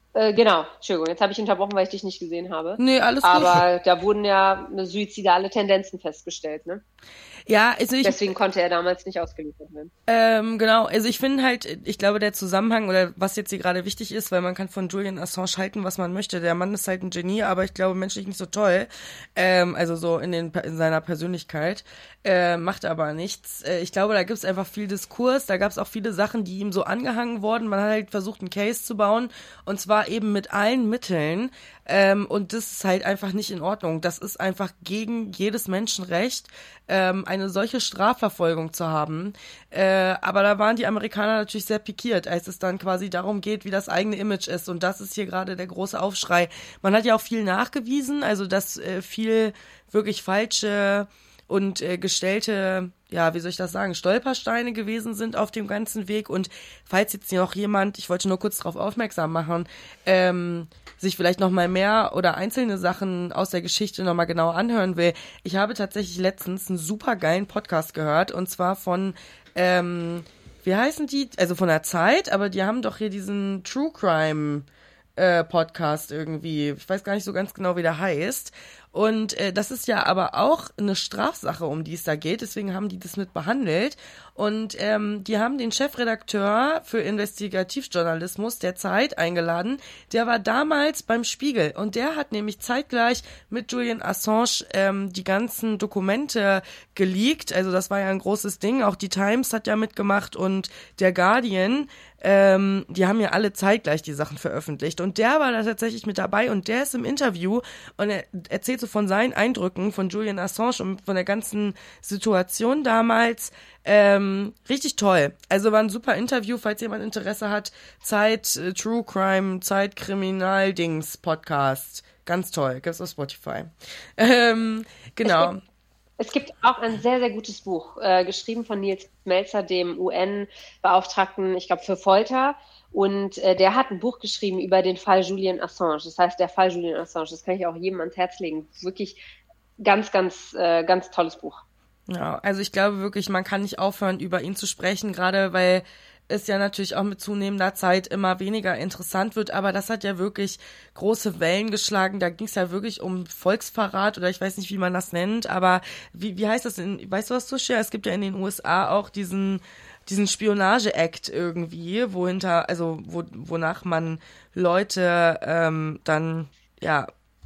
Äh, genau, Entschuldigung, jetzt habe ich unterbrochen, weil ich dich nicht gesehen habe. Nee, alles gut. Aber da wurden ja suizidale Tendenzen festgestellt, ne? Ja, also ich, Deswegen konnte er damals nicht ausgeliefert werden. Ähm, genau, also ich finde halt, ich glaube, der Zusammenhang oder was jetzt hier gerade wichtig ist, weil man kann von Julian Assange halten, was man möchte. Der Mann ist halt ein Genie, aber ich glaube menschlich nicht so toll. Ähm, also so in, den, in seiner Persönlichkeit. Äh, macht aber nichts. Äh, ich glaube, da gibt's einfach viel Diskurs, da gab's auch viele Sachen, die ihm so angehangen wurden. Man hat halt versucht, einen Case zu bauen und zwar eben mit allen Mitteln. Ähm, und das ist halt einfach nicht in Ordnung. Das ist einfach gegen jedes Menschenrecht, ähm, eine solche Strafverfolgung zu haben. Äh, aber da waren die Amerikaner natürlich sehr pikiert, als es dann quasi darum geht, wie das eigene Image ist. Und das ist hier gerade der große Aufschrei. Man hat ja auch viel nachgewiesen, also dass äh, viel wirklich falsche und äh, gestellte, ja, wie soll ich das sagen, Stolpersteine gewesen sind auf dem ganzen Weg. Und falls jetzt noch jemand, ich wollte nur kurz darauf aufmerksam machen, ähm, sich vielleicht noch mal mehr oder einzelne Sachen aus der Geschichte noch mal genau anhören will. Ich habe tatsächlich letztens einen super geilen Podcast gehört und zwar von, ähm, wie heißen die? Also von der Zeit, aber die haben doch hier diesen True Crime äh, Podcast irgendwie. Ich weiß gar nicht so ganz genau, wie der heißt. Und äh, das ist ja aber auch eine Strafsache, um die es da geht. Deswegen haben die das mit behandelt. Und ähm, die haben den Chefredakteur für Investigativjournalismus der Zeit eingeladen. Der war damals beim Spiegel. Und der hat nämlich zeitgleich mit Julian Assange ähm, die ganzen Dokumente geleakt. Also das war ja ein großes Ding. Auch die Times hat ja mitgemacht und der Guardian. Ähm, die haben ja alle zeitgleich die Sachen veröffentlicht. Und der war da tatsächlich mit dabei. Und der ist im Interview und er erzählt so von seinen Eindrücken von Julian Assange und von der ganzen Situation damals. Ähm, richtig toll. Also war ein super Interview, falls jemand Interesse hat. Zeit, äh, True Crime, Zeit, Kriminal-Dings, Podcast. Ganz toll. Gibt's auf Spotify. Ähm, genau. Es gibt auch ein sehr, sehr gutes Buch, äh, geschrieben von Nils Melzer, dem U N-Beauftragten, ich glaube, für Folter. Und äh, der hat ein Buch geschrieben über den Fall Julian Assange. Das heißt, der Fall Julian Assange. Das kann ich auch jedem ans Herz legen. Wirklich ganz, ganz, äh, ganz tolles Buch. Ja, also ich glaube wirklich, man kann nicht aufhören, über ihn zu sprechen, gerade weil es ja natürlich auch mit zunehmender Zeit immer weniger interessant wird, aber das hat ja wirklich große Wellen geschlagen. Da ging es ja wirklich um Volksverrat oder ich weiß nicht, wie man das nennt, aber wie, wie heißt das in, weißt du was, Sushi? Es gibt ja in den U S A auch diesen diesen Spionage-Act irgendwie, wohinter, also wo, wonach man Leute ähm, dann ja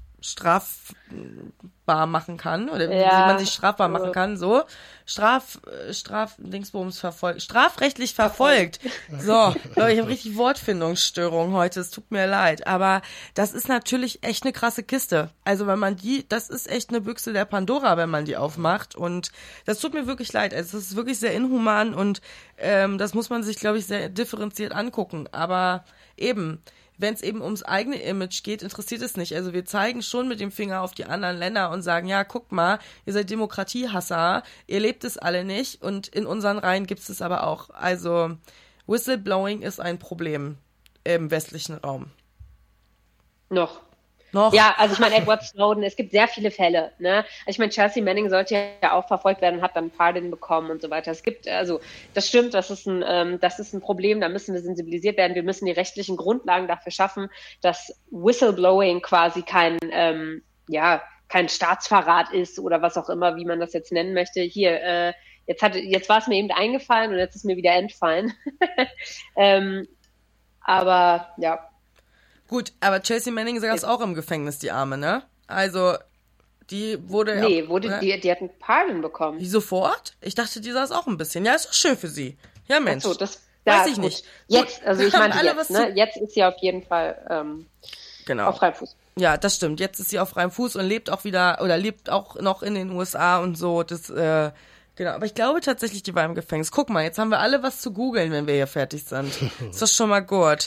strafbar machen kann oder Ja, wie man sich strafbar machen also- kann, so Straf, äh, Straf, Dingsbums verfolgt, strafrechtlich verfolgt. So, Leute, ich habe richtig Wortfindungsstörung heute, es tut mir leid, aber das ist natürlich echt eine krasse Kiste. Also wenn man die, das ist echt eine Büchse der Pandora, wenn man die aufmacht und das tut mir wirklich leid. Also es ist wirklich sehr inhuman und ähm, das muss man sich, glaube ich, sehr differenziert angucken. Aber eben, wenn es eben ums eigene Image geht, interessiert es nicht. Also wir zeigen schon mit dem Finger auf die anderen Länder und sagen, ja, guckt mal, ihr seid Demokratiehasser, ihr lebt es alle nicht und in unseren Reihen gibt es es aber auch. Also Whistleblowing ist ein Problem im westlichen Raum. Noch. Noch? Ja, also ich meine, Edward Snowden, es gibt sehr viele Fälle. Ne? Also ich meine, Chelsea Manning sollte ja auch verfolgt werden, hat dann Pardon bekommen und so weiter. Es gibt, also das stimmt, das ist ein, ähm, das ist ein Problem, da müssen wir sensibilisiert werden. Wir müssen die rechtlichen Grundlagen dafür schaffen, dass Whistleblowing quasi kein, ähm, ja, kein Staatsverrat ist oder was auch immer, wie man das jetzt nennen möchte. Hier, äh, jetzt hat, jetzt war es mir eben eingefallen und jetzt ist mir wieder entfallen. ähm, aber ja. Gut, aber Chelsea Manning saß auch im Gefängnis, die Arme, ne? Also, die wurde... Nee, auch, wurde, ne? die, die hat einen Pardon bekommen. Wie sofort? Ich dachte, die saß auch ein bisschen. Ja, ist doch schön für sie. Ja, Mensch. Ach so, das Weiß ja, ich gut. nicht. Jetzt, Gut, also ich wir haben meine alle jetzt, was ne? zu- Jetzt ist sie auf jeden Fall ähm, Genau. auf freiem Fuß. Ja, das stimmt. Jetzt ist sie auf freiem Fuß und lebt auch wieder, oder lebt auch noch in den U S A und so. Das, äh, genau. Aber ich glaube tatsächlich, die war im Gefängnis. Guck mal, jetzt haben wir alle was zu googeln, wenn wir hier fertig sind. Ist doch schon mal gut.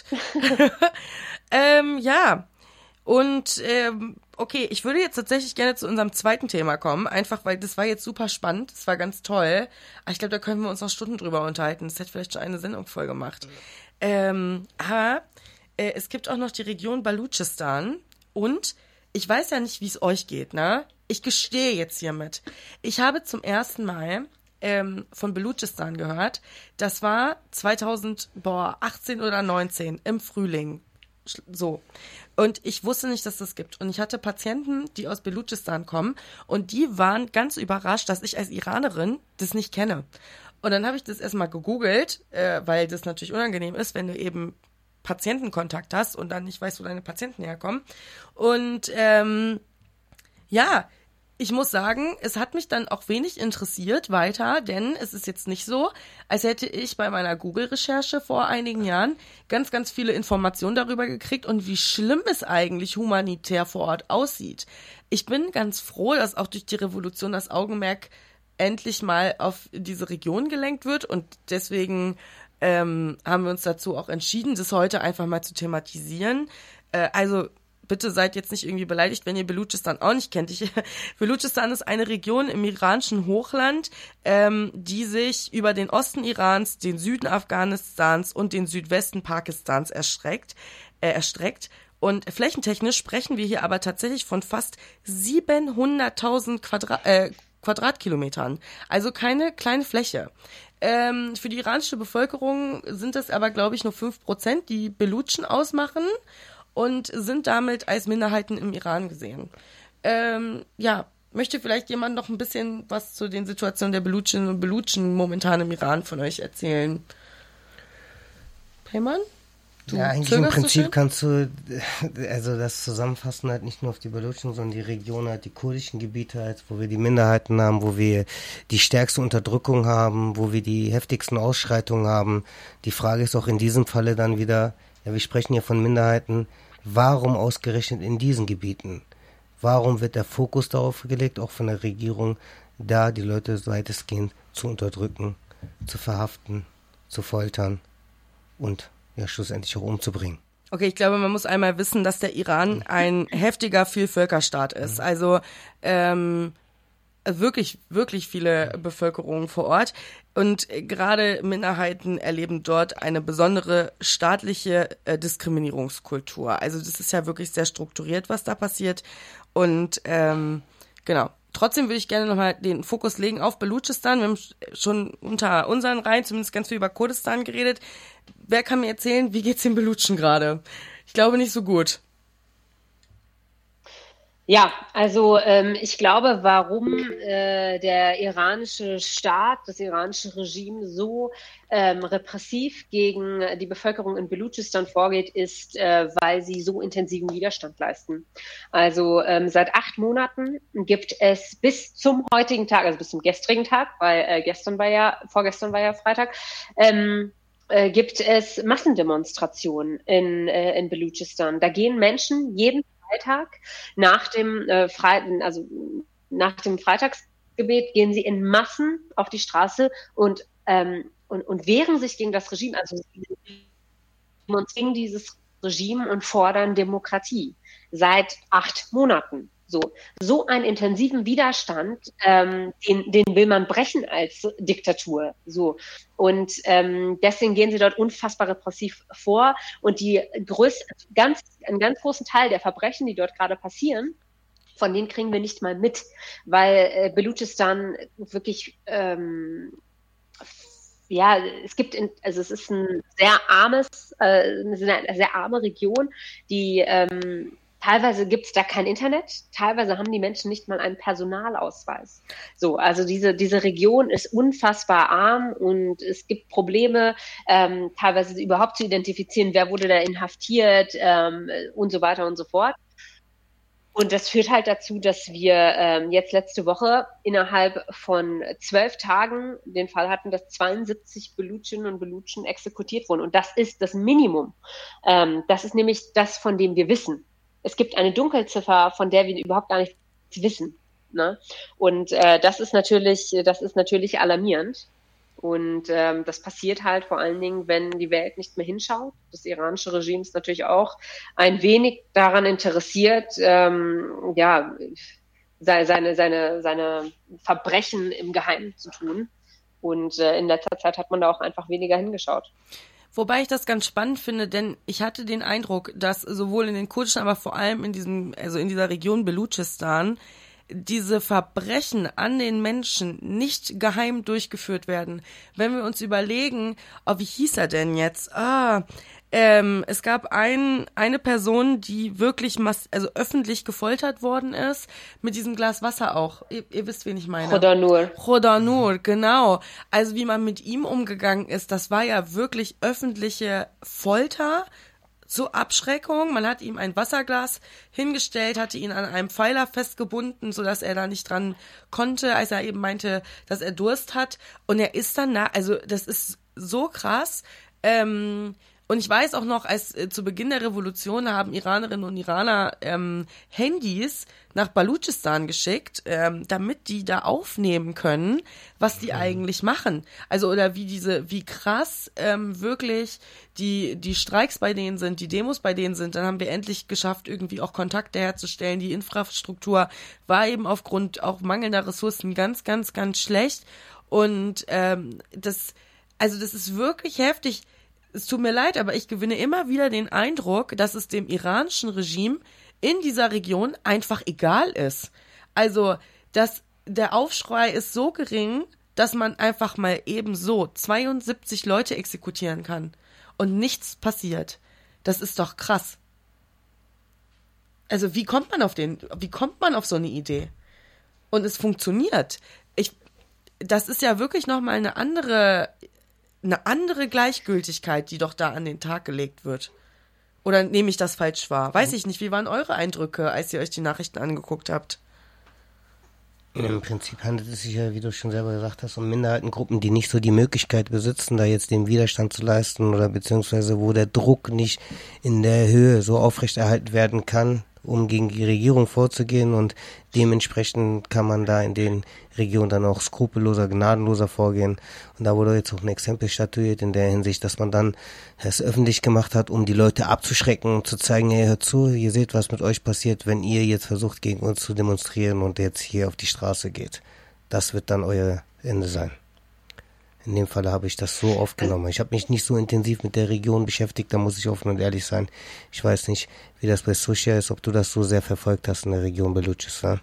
ähm, ja. Und, ähm, okay, ich würde jetzt tatsächlich gerne zu unserem zweiten Thema kommen, einfach weil das war jetzt super spannend, das war ganz toll. Aber ich glaube, da können wir uns noch Stunden drüber unterhalten. Das hätte vielleicht schon eine Sendung voll gemacht. Ähm, aber äh, es gibt auch noch die Region Baluchistan und ich weiß ja nicht, wie es euch geht, ne? Ich gestehe jetzt hiermit. Ich habe zum ersten Mal ähm, von Baluchistan gehört. Das war zweitausendachtzehn oder neunzehn im Frühling. so. Und ich wusste nicht, dass das gibt. Und ich hatte Patienten, die aus Belutschistan kommen und die waren ganz überrascht, dass ich als Iranerin das nicht kenne. Und dann habe ich das erstmal gegoogelt, äh, weil das natürlich unangenehm ist, wenn du eben Patientenkontakt hast und dann nicht weißt, wo deine Patienten herkommen. Und ähm, ja, ich muss sagen, es hat mich dann auch wenig interessiert weiter, denn es ist jetzt nicht so, als hätte ich bei meiner Google-Recherche vor einigen Jahren ganz, ganz viele Informationen darüber gekriegt und wie schlimm es eigentlich humanitär vor Ort aussieht. Ich bin ganz froh, dass auch durch die Revolution das Augenmerk endlich mal auf diese Region gelenkt wird und deswegen ähm, haben wir uns dazu auch entschieden, das heute einfach mal zu thematisieren. Äh, also bitte seid jetzt nicht irgendwie beleidigt, wenn ihr Belutschistan auch nicht kennt. Ich, Belutschistan ist eine Region im iranischen Hochland, ähm, die sich über den Osten Irans, den Süden Afghanistans und den Südwesten Pakistans erstreckt. Äh, erstreckt. Und flächentechnisch sprechen wir hier aber tatsächlich von fast siebenhunderttausend Quadrat, äh, Quadratkilometern. Also keine kleine Fläche. Ähm, für die iranische Bevölkerung sind das aber, glaube ich, nur fünf Prozent, die Belutschen ausmachen und sind damit als Minderheiten im Iran gesehen. Ähm, ja, möchte vielleicht jemand noch ein bisschen was zu den Situationen der Belutschinnen und Belutschen momentan im Iran von euch erzählen? Peyman? Du ja, eigentlich im Prinzip kannst du also das zusammenfassen halt nicht nur auf die Belutschen, sondern die Region halt, die kurdischen Gebiete halt, wo wir die Minderheiten haben, wo wir die stärkste Unterdrückung haben, wo wir die heftigsten Ausschreitungen haben. Die Frage ist auch in diesem Falle dann wieder, ja, wir sprechen hier von Minderheiten, warum ausgerechnet in diesen Gebieten? Warum wird der Fokus darauf gelegt, auch von der Regierung, da die Leute weitestgehend zu unterdrücken, zu verhaften, zu foltern und ja schlussendlich auch umzubringen? Okay, ich glaube, man muss einmal wissen, dass der Iran ein heftiger Vielvölkerstaat ist. Also ähm, wirklich, wirklich viele Bevölkerungen vor Ort. Und gerade Minderheiten erleben dort eine besondere staatliche äh, Diskriminierungskultur. Also das ist ja wirklich sehr strukturiert, was da passiert. Und ähm, genau. Trotzdem würde ich gerne nochmal den Fokus legen auf Belutschistan. Wir haben schon unter unseren Reihen zumindest ganz viel über Kurdistan geredet. Wer kann mir erzählen, wie geht's den Belutschen gerade? Ich glaube nicht so gut. Ja, also ähm, ich glaube, warum äh, der iranische Staat, das iranische Regime so ähm, repressiv gegen die Bevölkerung in Belutschistan vorgeht, ist, äh, weil sie so intensiven Widerstand leisten. Also ähm, seit acht Monaten gibt es bis zum heutigen Tag, also bis zum gestrigen Tag, weil äh, gestern war ja, vorgestern war ja Freitag, ähm, äh, gibt es Massendemonstrationen in, äh, in Belutschistan. Da gehen Menschen jeden Freitag nach dem äh, Fre- also nach dem Freitagsgebet gehen sie in Massen auf die Straße und ähm, und, und wehren sich gegen das Regime, also gegen dieses Regime und fordern Demokratie seit acht Monaten. So, so einen intensiven Widerstand, ähm, den, den will man brechen als Diktatur. So. Und ähm, deswegen gehen sie dort unfassbar repressiv vor. Und die größte, ganz, einen ganz großen Teil der Verbrechen, die dort gerade passieren, von denen kriegen wir nicht mal mit, weil äh, Belutschistan wirklich ähm, ja, es gibt, in, also es ist ein sehr armes, äh, eine sehr arme Region, die ähm, teilweise gibt es da kein Internet, teilweise haben die Menschen nicht mal einen Personalausweis. So, also diese diese Region ist unfassbar arm und es gibt Probleme, ähm, teilweise überhaupt zu identifizieren, wer wurde da inhaftiert ähm, und so weiter und so fort. Und das führt halt dazu, dass wir ähm, jetzt letzte Woche innerhalb von zwölf Tagen den Fall hatten, dass zweiundsiebzig Belutschinnen und Belutschen exekutiert wurden. Und das ist das Minimum. Ähm, das ist nämlich das, von dem wir wissen. Es gibt eine Dunkelziffer, von der wir überhaupt gar nichts wissen. Ne? Und äh, das ist natürlich, das ist natürlich alarmierend. Und ähm, das passiert halt vor allen Dingen, wenn die Welt nicht mehr hinschaut. Das iranische Regime ist natürlich auch ein wenig daran interessiert, ähm, ja, seine, seine, seine Verbrechen im Geheimen zu tun. Und äh, in letzter Zeit hat man da auch einfach weniger hingeschaut. Wobei ich das ganz spannend finde, denn ich hatte den Eindruck, dass sowohl in den kurdischen, aber vor allem in diesem, also in dieser Region Belutschistan, diese Verbrechen an den Menschen nicht geheim durchgeführt werden. Wenn wir uns überlegen, oh, wie hieß er denn jetzt? Ah, ähm, es gab ein, eine Person, die wirklich mass- also öffentlich gefoltert worden ist, mit diesem Glas Wasser auch. Ihr, ihr wisst, wen ich meine. Khodanur. Khodanur, genau. Also wie man mit ihm umgegangen ist, das war ja wirklich öffentliche Folter zur Abschreckung. Man hat ihm ein Wasserglas hingestellt, hatte ihn an einem Pfeiler festgebunden, sodass er da nicht dran konnte, als er eben meinte, dass er Durst hat. Und er ist dann, na, also das ist so krass. Ähm, Und ich weiß auch noch, als äh, zu Beginn der Revolution haben Iranerinnen und Iraner ähm, Handys nach Balutschistan geschickt, ähm, damit die da aufnehmen können, was die eigentlich machen. Also oder wie diese, wie krass ähm, wirklich die die Streiks bei denen sind, die Demos bei denen sind. Dann haben wir endlich geschafft, irgendwie auch Kontakte herzustellen. Die Infrastruktur war eben aufgrund auch mangelnder Ressourcen ganz, ganz, ganz schlecht. Und ähm, das, also das ist wirklich heftig. Es tut mir leid, aber ich gewinne immer wieder den Eindruck, dass es dem iranischen Regime in dieser Region einfach egal ist. Also, dass der Aufschrei ist so gering, dass man einfach mal eben so zweiundsiebzig Leute exekutieren kann und nichts passiert. Das ist doch krass. Also, wie kommt man auf den, wie kommt man auf so eine Idee? Und es funktioniert. Ich, das ist ja wirklich nochmal eine andere eine andere Gleichgültigkeit, die doch da an den Tag gelegt wird. Oder nehme ich das falsch wahr? Weiß ich nicht. Wie waren eure Eindrücke, als ihr euch die Nachrichten angeguckt habt? Im Prinzip handelt es sich ja, wie du schon selber gesagt hast, um Minderheitengruppen, die nicht so die Möglichkeit besitzen, da jetzt den Widerstand zu leisten oder beziehungsweise wo der Druck nicht in der Höhe so aufrechterhalten werden kann, um gegen die Regierung vorzugehen, und dementsprechend kann man da in den Regionen dann auch skrupelloser, gnadenloser vorgehen. Und da wurde jetzt auch ein Exempel statuiert in der Hinsicht, dass man dann es öffentlich gemacht hat, um die Leute abzuschrecken und zu zeigen, hey, hört zu, ihr seht, was mit euch passiert, wenn ihr jetzt versucht, gegen uns zu demonstrieren und jetzt hier auf die Straße geht. Das wird dann euer Ende sein. In dem Fall habe ich das so aufgenommen. Ich habe mich nicht so intensiv mit der Region beschäftigt, da muss ich offen und ehrlich sein. Ich weiß nicht, wie das bei Sushia ist, ob du das so sehr verfolgt hast in der Region Balutschistan.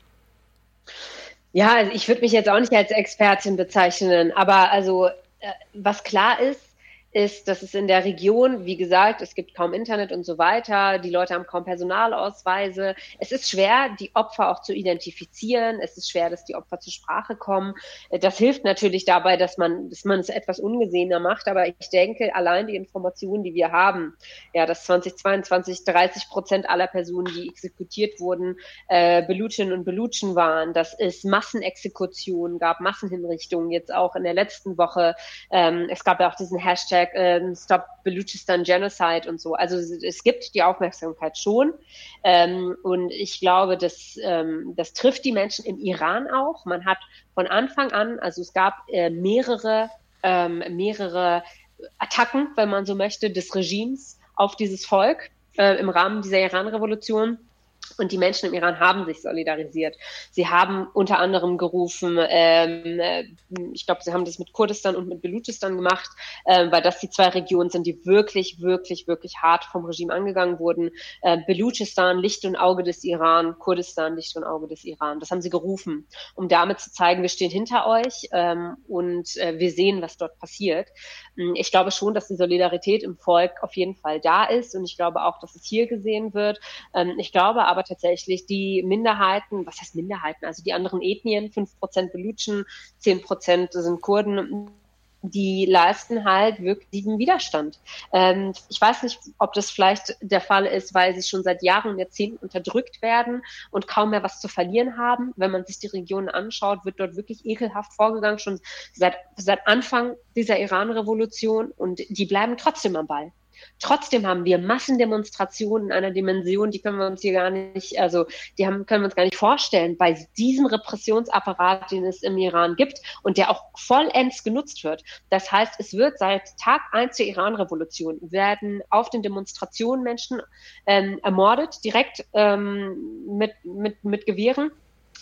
Ja, also ich würde mich jetzt auch nicht als Expertin bezeichnen, aber also äh, was klar ist, ist, dass es in der Region, wie gesagt, es gibt kaum Internet und so weiter, die Leute haben kaum Personalausweise. Es ist schwer, die Opfer auch zu identifizieren. Es ist schwer, dass die Opfer zur Sprache kommen. Das hilft natürlich dabei, dass man, dass man es etwas ungesehener macht. Aber ich denke, allein die Informationen, die wir haben, ja, dass zweitausendzweiundzwanzig dreißig Prozent aller Personen, die exekutiert wurden, äh, Belutschen und Belutschen waren, dass es Massenexekutionen gab, Massenhinrichtungen, jetzt auch in der letzten Woche. Ähm, es gab ja auch diesen Hashtag Stop Baluchistan Genocide und so. Also es gibt die Aufmerksamkeit schon. Ähm, und ich glaube, das, ähm, das trifft die Menschen im Iran auch. Man hat von Anfang an, also es gab äh, mehrere, ähm, mehrere Attacken, wenn man so möchte, des Regimes auf dieses Volk äh, im Rahmen dieser Iran-Revolution. Und die Menschen im Iran haben sich solidarisiert. Sie haben unter anderem gerufen, ähm, ich glaube, sie haben das mit Kurdistan und mit Belutschistan gemacht, äh, weil das die zwei Regionen sind, die wirklich, wirklich, wirklich hart vom Regime angegangen wurden. Äh, Belutschistan, Licht und Auge des Iran, Kurdistan, Licht und Auge des Iran. Das haben sie gerufen, um damit zu zeigen, wir stehen hinter euch ähm, und äh, wir sehen, was dort passiert. Ich glaube schon, dass die Solidarität im Volk auf jeden Fall da ist, und ich glaube auch, dass es hier gesehen wird. Ähm, ich glaube aber tatsächlich, die Minderheiten, was heißt Minderheiten, also die anderen Ethnien, fünf Prozent Belutschen, zehn Prozent sind Kurden, die leisten halt wirklich einen Widerstand. Ähm, ich weiß nicht, ob das vielleicht der Fall ist, weil sie schon seit Jahren und Jahrzehnten unterdrückt werden und kaum mehr was zu verlieren haben. Wenn man sich die Regionen anschaut, wird dort wirklich ekelhaft vorgegangen, schon seit, seit Anfang dieser Iran-Revolution, und die bleiben trotzdem am Ball. Trotzdem haben wir Massendemonstrationen in einer Dimension, die können wir uns hier gar nicht, also die haben, können wir uns gar nicht vorstellen, bei diesem Repressionsapparat, den es im Iran gibt und der auch vollends genutzt wird. Das heißt, es wird seit Tag eins der Iran-Revolution, werden auf den Demonstrationen Menschen ähm, ermordet, direkt ähm, mit, mit, mit Gewehren.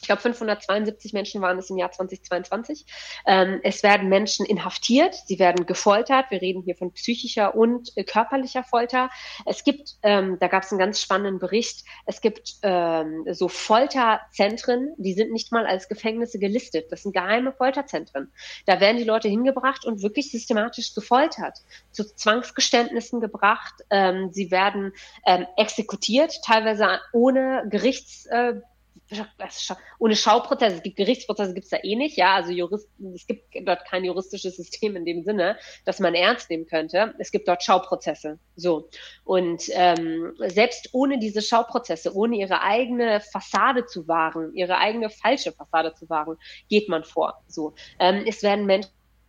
Ich glaube, fünfhundertzweiundsiebzig Menschen waren es im Jahr zweitausendzweiundzwanzig. Ähm, es werden Menschen inhaftiert, sie werden gefoltert. Wir reden hier von psychischer und äh, körperlicher Folter. Es gibt, ähm, da gab es einen ganz spannenden Bericht, es gibt ähm, so Folterzentren, die sind nicht mal als Gefängnisse gelistet. Das sind geheime Folterzentren. Da werden die Leute hingebracht und wirklich systematisch gefoltert, zu Zwangsgeständnissen gebracht. Ähm, sie werden ähm, exekutiert, teilweise ohne Gerichts äh, ohne Schauprozesse. Es gibt Gerichtsprozesse, gibt es da eh nicht, ja, also Juristen, es gibt dort kein juristisches System in dem Sinne, dass man ernst nehmen könnte. Es gibt dort Schauprozesse, so. Und ähm, selbst ohne diese Schauprozesse, ohne ihre eigene Fassade zu wahren, ihre eigene falsche Fassade zu wahren, geht man vor, so. Ähm, es werden Menschen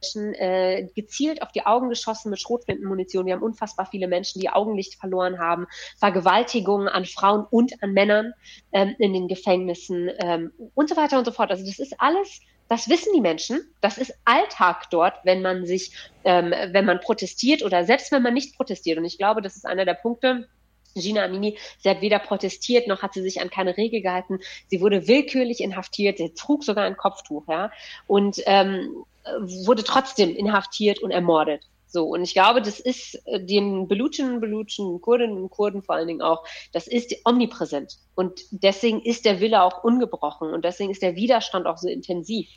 Äh, gezielt auf die Augen geschossen mit Schrotflintenmunition. Wir haben unfassbar viele Menschen, die Augenlicht verloren haben, Vergewaltigungen an Frauen und an Männern ähm, in den Gefängnissen ähm, und so weiter und so fort. Also das ist alles, das wissen die Menschen, das ist Alltag dort, wenn man sich, ähm, wenn man protestiert oder selbst wenn man nicht protestiert. Und ich glaube, das ist einer der Punkte. Jina Amini, sie hat weder protestiert, noch hat sie sich an keine Regel gehalten. Sie wurde willkürlich inhaftiert, sie trug sogar ein Kopftuch, ja, und ähm, wurde trotzdem inhaftiert und ermordet. So, und ich glaube, das ist den Belutschen, Belutschen, Kurdinnen und Kurden vor allen Dingen auch, das ist omnipräsent. Und deswegen ist der Wille auch ungebrochen und deswegen ist der Widerstand auch so intensiv.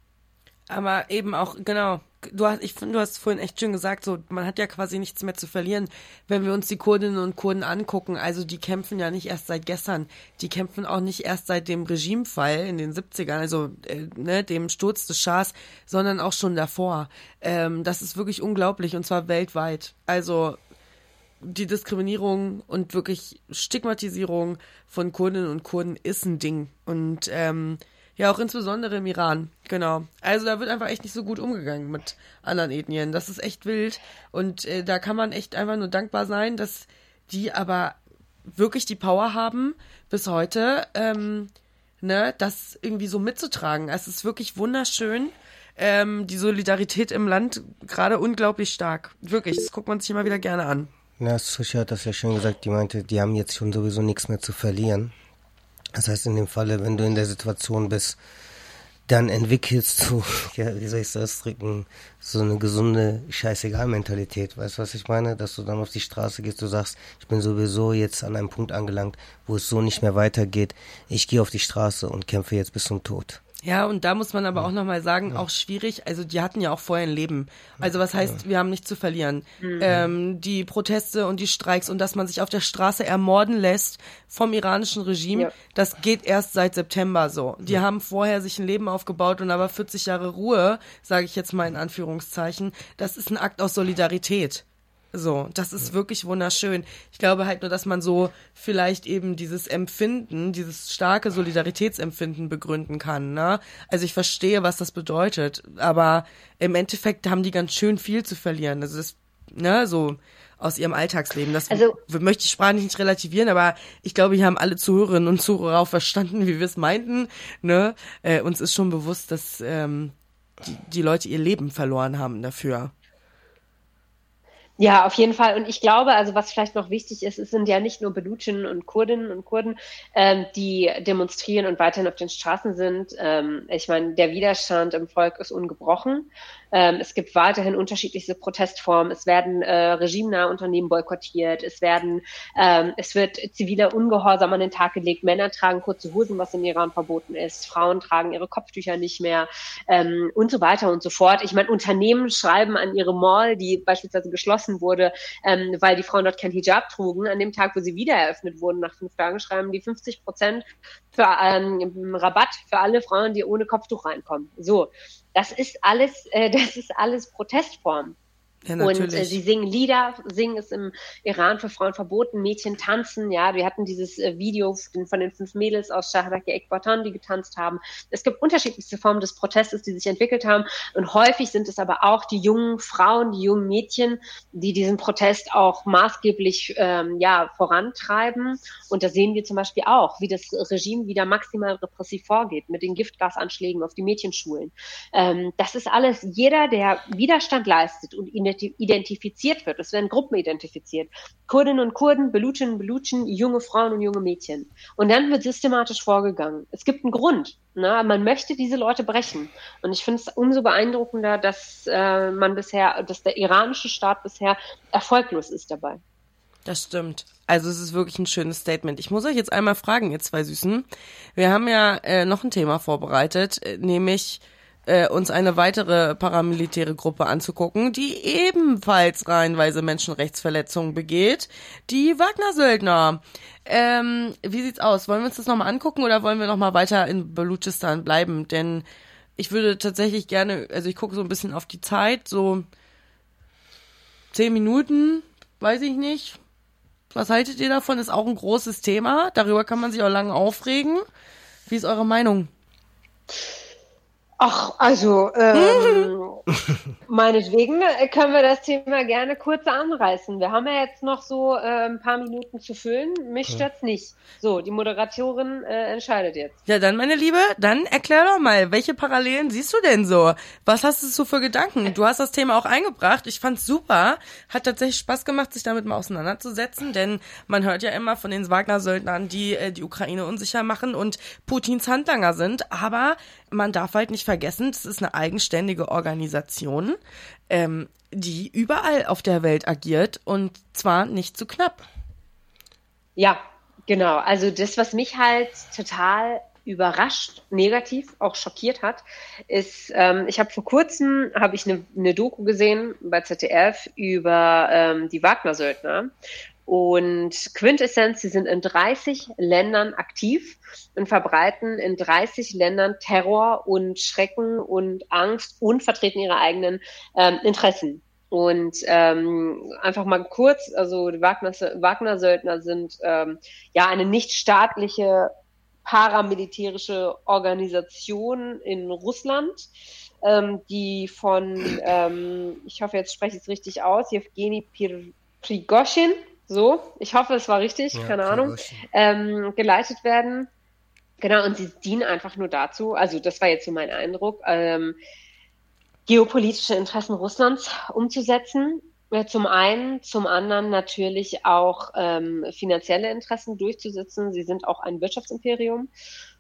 Aber eben auch, genau, du hast, ich finde, du hast vorhin echt schön gesagt, so, man hat ja quasi nichts mehr zu verlieren, wenn wir uns die Kurdinnen und Kurden angucken. Also die kämpfen ja nicht erst seit gestern, die kämpfen auch nicht erst seit dem Regimefall in den siebzigern, also äh, ne, dem Sturz des Schahs, sondern auch schon davor. Ähm, das ist wirklich unglaublich und zwar weltweit. Also die Diskriminierung und wirklich Stigmatisierung von Kurdinnen und Kurden ist ein Ding. Und ähm, ja, auch insbesondere im Iran, genau. Also da wird einfach echt nicht so gut umgegangen mit anderen Ethnien. Das ist echt wild und äh, da kann man echt einfach nur dankbar sein, dass die aber wirklich die Power haben, bis heute, ähm, ne, das irgendwie so mitzutragen. Es ist wirklich wunderschön. Ähm, die Solidarität im Land gerade unglaublich stark. Wirklich, das guckt man sich immer wieder gerne an. Ja, Susha hat das ja schön gesagt, die meinte, die haben jetzt schon sowieso nichts mehr zu verlieren. Das heißt, in dem Falle, wenn du in der Situation bist, dann entwickelst du, ja, wie soll ich das ausdrücken, so eine gesunde Scheißegal-Mentalität. Weißt du, was ich meine? Dass du dann auf die Straße gehst, du sagst, ich bin sowieso jetzt an einem Punkt angelangt, wo es so nicht mehr weitergeht. Ich gehe auf die Straße und kämpfe jetzt bis zum Tod. Ja, und da muss man aber auch nochmal sagen, auch schwierig, also die hatten ja auch vorher ein Leben. Also was heißt, wir haben nichts zu verlieren. Mhm. Ähm, die Proteste und die Streiks und dass man sich auf der Straße ermorden lässt vom iranischen Regime, ja. Das geht erst seit September so. Die ja. haben vorher sich ein Leben aufgebaut und aber vierzig Jahre Ruhe, sage ich jetzt mal in Anführungszeichen, das ist ein Akt aus Solidarität. So, das ist wirklich wunderschön. Ich glaube halt nur, dass man so vielleicht eben dieses Empfinden, dieses starke Solidaritätsempfinden begründen kann, ne? Also ich verstehe, was das bedeutet, aber im Endeffekt haben die ganz schön viel zu verlieren. Also das, ne, so aus ihrem Alltagsleben. Das also, möchte ich sprachlich nicht relativieren, aber ich glaube, hier haben alle Zuhörerinnen und Zuhörer auch verstanden, wie wir es meinten, ne? Äh, uns ist schon bewusst, dass ähm, die, die Leute ihr Leben verloren haben dafür. Ja, auf jeden Fall. Und ich glaube, also was vielleicht noch wichtig ist, es sind ja nicht nur Belutschen und Kurdinnen und Kurden, ähm, die demonstrieren und weiterhin auf den Straßen sind. Ähm, ich meine, der Widerstand im Volk ist ungebrochen. Ähm, es gibt weiterhin unterschiedlichste Protestformen. Es werden äh, regimenahe Unternehmen boykottiert. Es werden, ähm, es wird ziviler Ungehorsam an den Tag gelegt. Männer tragen kurze Hosen, was im Iran verboten ist. Frauen tragen ihre Kopftücher nicht mehr ähm, und so weiter und so fort. Ich meine, Unternehmen schreiben an ihre Mall, die beispielsweise geschlossen wurde, ähm, weil die Frauen dort kein Hijab trugen. An dem Tag, wo sie wieder eröffnet wurden, nach fünf Tagen, schreiben die fünfzig Prozent für ähm, Rabatt für alle Frauen, die ohne Kopftuch reinkommen. So, das ist alles, äh, das ist alles Protestform. Ja, und äh, sie singen Lieder, singen es im Iran für Frauen verboten, Mädchen tanzen, ja, wir hatten dieses äh, Video von den fünf Mädels aus Shahraki Ekbatan, die getanzt haben. Es gibt unterschiedlichste Formen des Protestes, die sich entwickelt haben und häufig sind es aber auch die jungen Frauen, die jungen Mädchen, die diesen Protest auch maßgeblich ähm, ja, vorantreiben und da sehen wir zum Beispiel auch, wie das Regime wieder maximal repressiv vorgeht mit den Giftgasanschlägen auf die Mädchenschulen. Ähm, das ist alles, jeder, der Widerstand leistet und ihn identifiziert wird. Es werden Gruppen identifiziert. Kurdinnen und Kurden, Belutschen und Belutschen, junge Frauen und junge Mädchen. Und dann wird systematisch vorgegangen. Es gibt einen Grund. Ne? Man möchte diese Leute brechen. Und ich finde es umso beeindruckender, dass äh, man bisher, dass der iranische Staat bisher erfolglos ist dabei. Das stimmt. Also es ist wirklich ein schönes Statement. Ich muss euch jetzt einmal fragen, ihr zwei Süßen. Wir haben ja äh, noch ein Thema vorbereitet, äh, nämlich äh, uns eine weitere paramilitäre Gruppe anzugucken, die ebenfalls reihenweise Menschenrechtsverletzungen begeht, die Wagner-Söldner. Ähm, wie sieht's aus? Wollen wir uns das nochmal angucken oder wollen wir nochmal weiter in Balutschistan bleiben? Denn ich würde tatsächlich gerne, also ich gucke so ein bisschen auf die Zeit, so zehn Minuten, weiß ich nicht. Was haltet ihr davon? Ist auch ein großes Thema. Darüber kann man sich auch lange aufregen. Wie ist eure Meinung? Ach, also, ähm, meinetwegen können wir das Thema gerne kurz anreißen. Wir haben ja jetzt noch so äh, ein paar Minuten zu füllen. Mich stört's nicht. So, die Moderatorin äh, entscheidet jetzt. Ja, dann, meine Liebe, dann erklär doch mal, welche Parallelen siehst du denn so? Was hast du so für Gedanken? Du hast das Thema auch eingebracht. Ich fand's super. Hat tatsächlich Spaß gemacht, sich damit mal auseinanderzusetzen, denn man hört ja immer von den Wagner-Söldnern, die äh, die Ukraine unsicher machen und Putins Handlanger sind. Aber man darf halt nicht vergessen, das ist eine eigenständige Organisation, ähm, die überall auf der Welt agiert und zwar nicht zu knapp. Ja, genau. Also das, was mich halt total überrascht, negativ, auch schockiert hat, ist, ähm, ich habe vor kurzem, habe ich eine, eine Doku gesehen bei Z D F über ähm, die Wagner-Söldner. Und Quintessenz, sie sind in dreißig Ländern aktiv und verbreiten in dreißig Ländern Terror und Schrecken und Angst und vertreten ihre eigenen ähm, Interessen. Und ähm, einfach mal kurz, also die Wagner, Wagner-Söldner sind ähm, ja eine nichtstaatliche paramilitärische Organisation in Russland, ähm, die von, ähm, ich hoffe, jetzt spreche ich es richtig aus, Jewgeni Prigozhin, so, ich hoffe, es war richtig, ja, keine Ahnung, ähm, geleitet werden. Genau, und sie dienen einfach nur dazu, also das war jetzt so mein Eindruck, ähm, geopolitische Interessen Russlands umzusetzen. Zum einen, zum anderen natürlich auch ähm, finanzielle Interessen durchzusetzen. Sie sind auch ein Wirtschaftsimperium.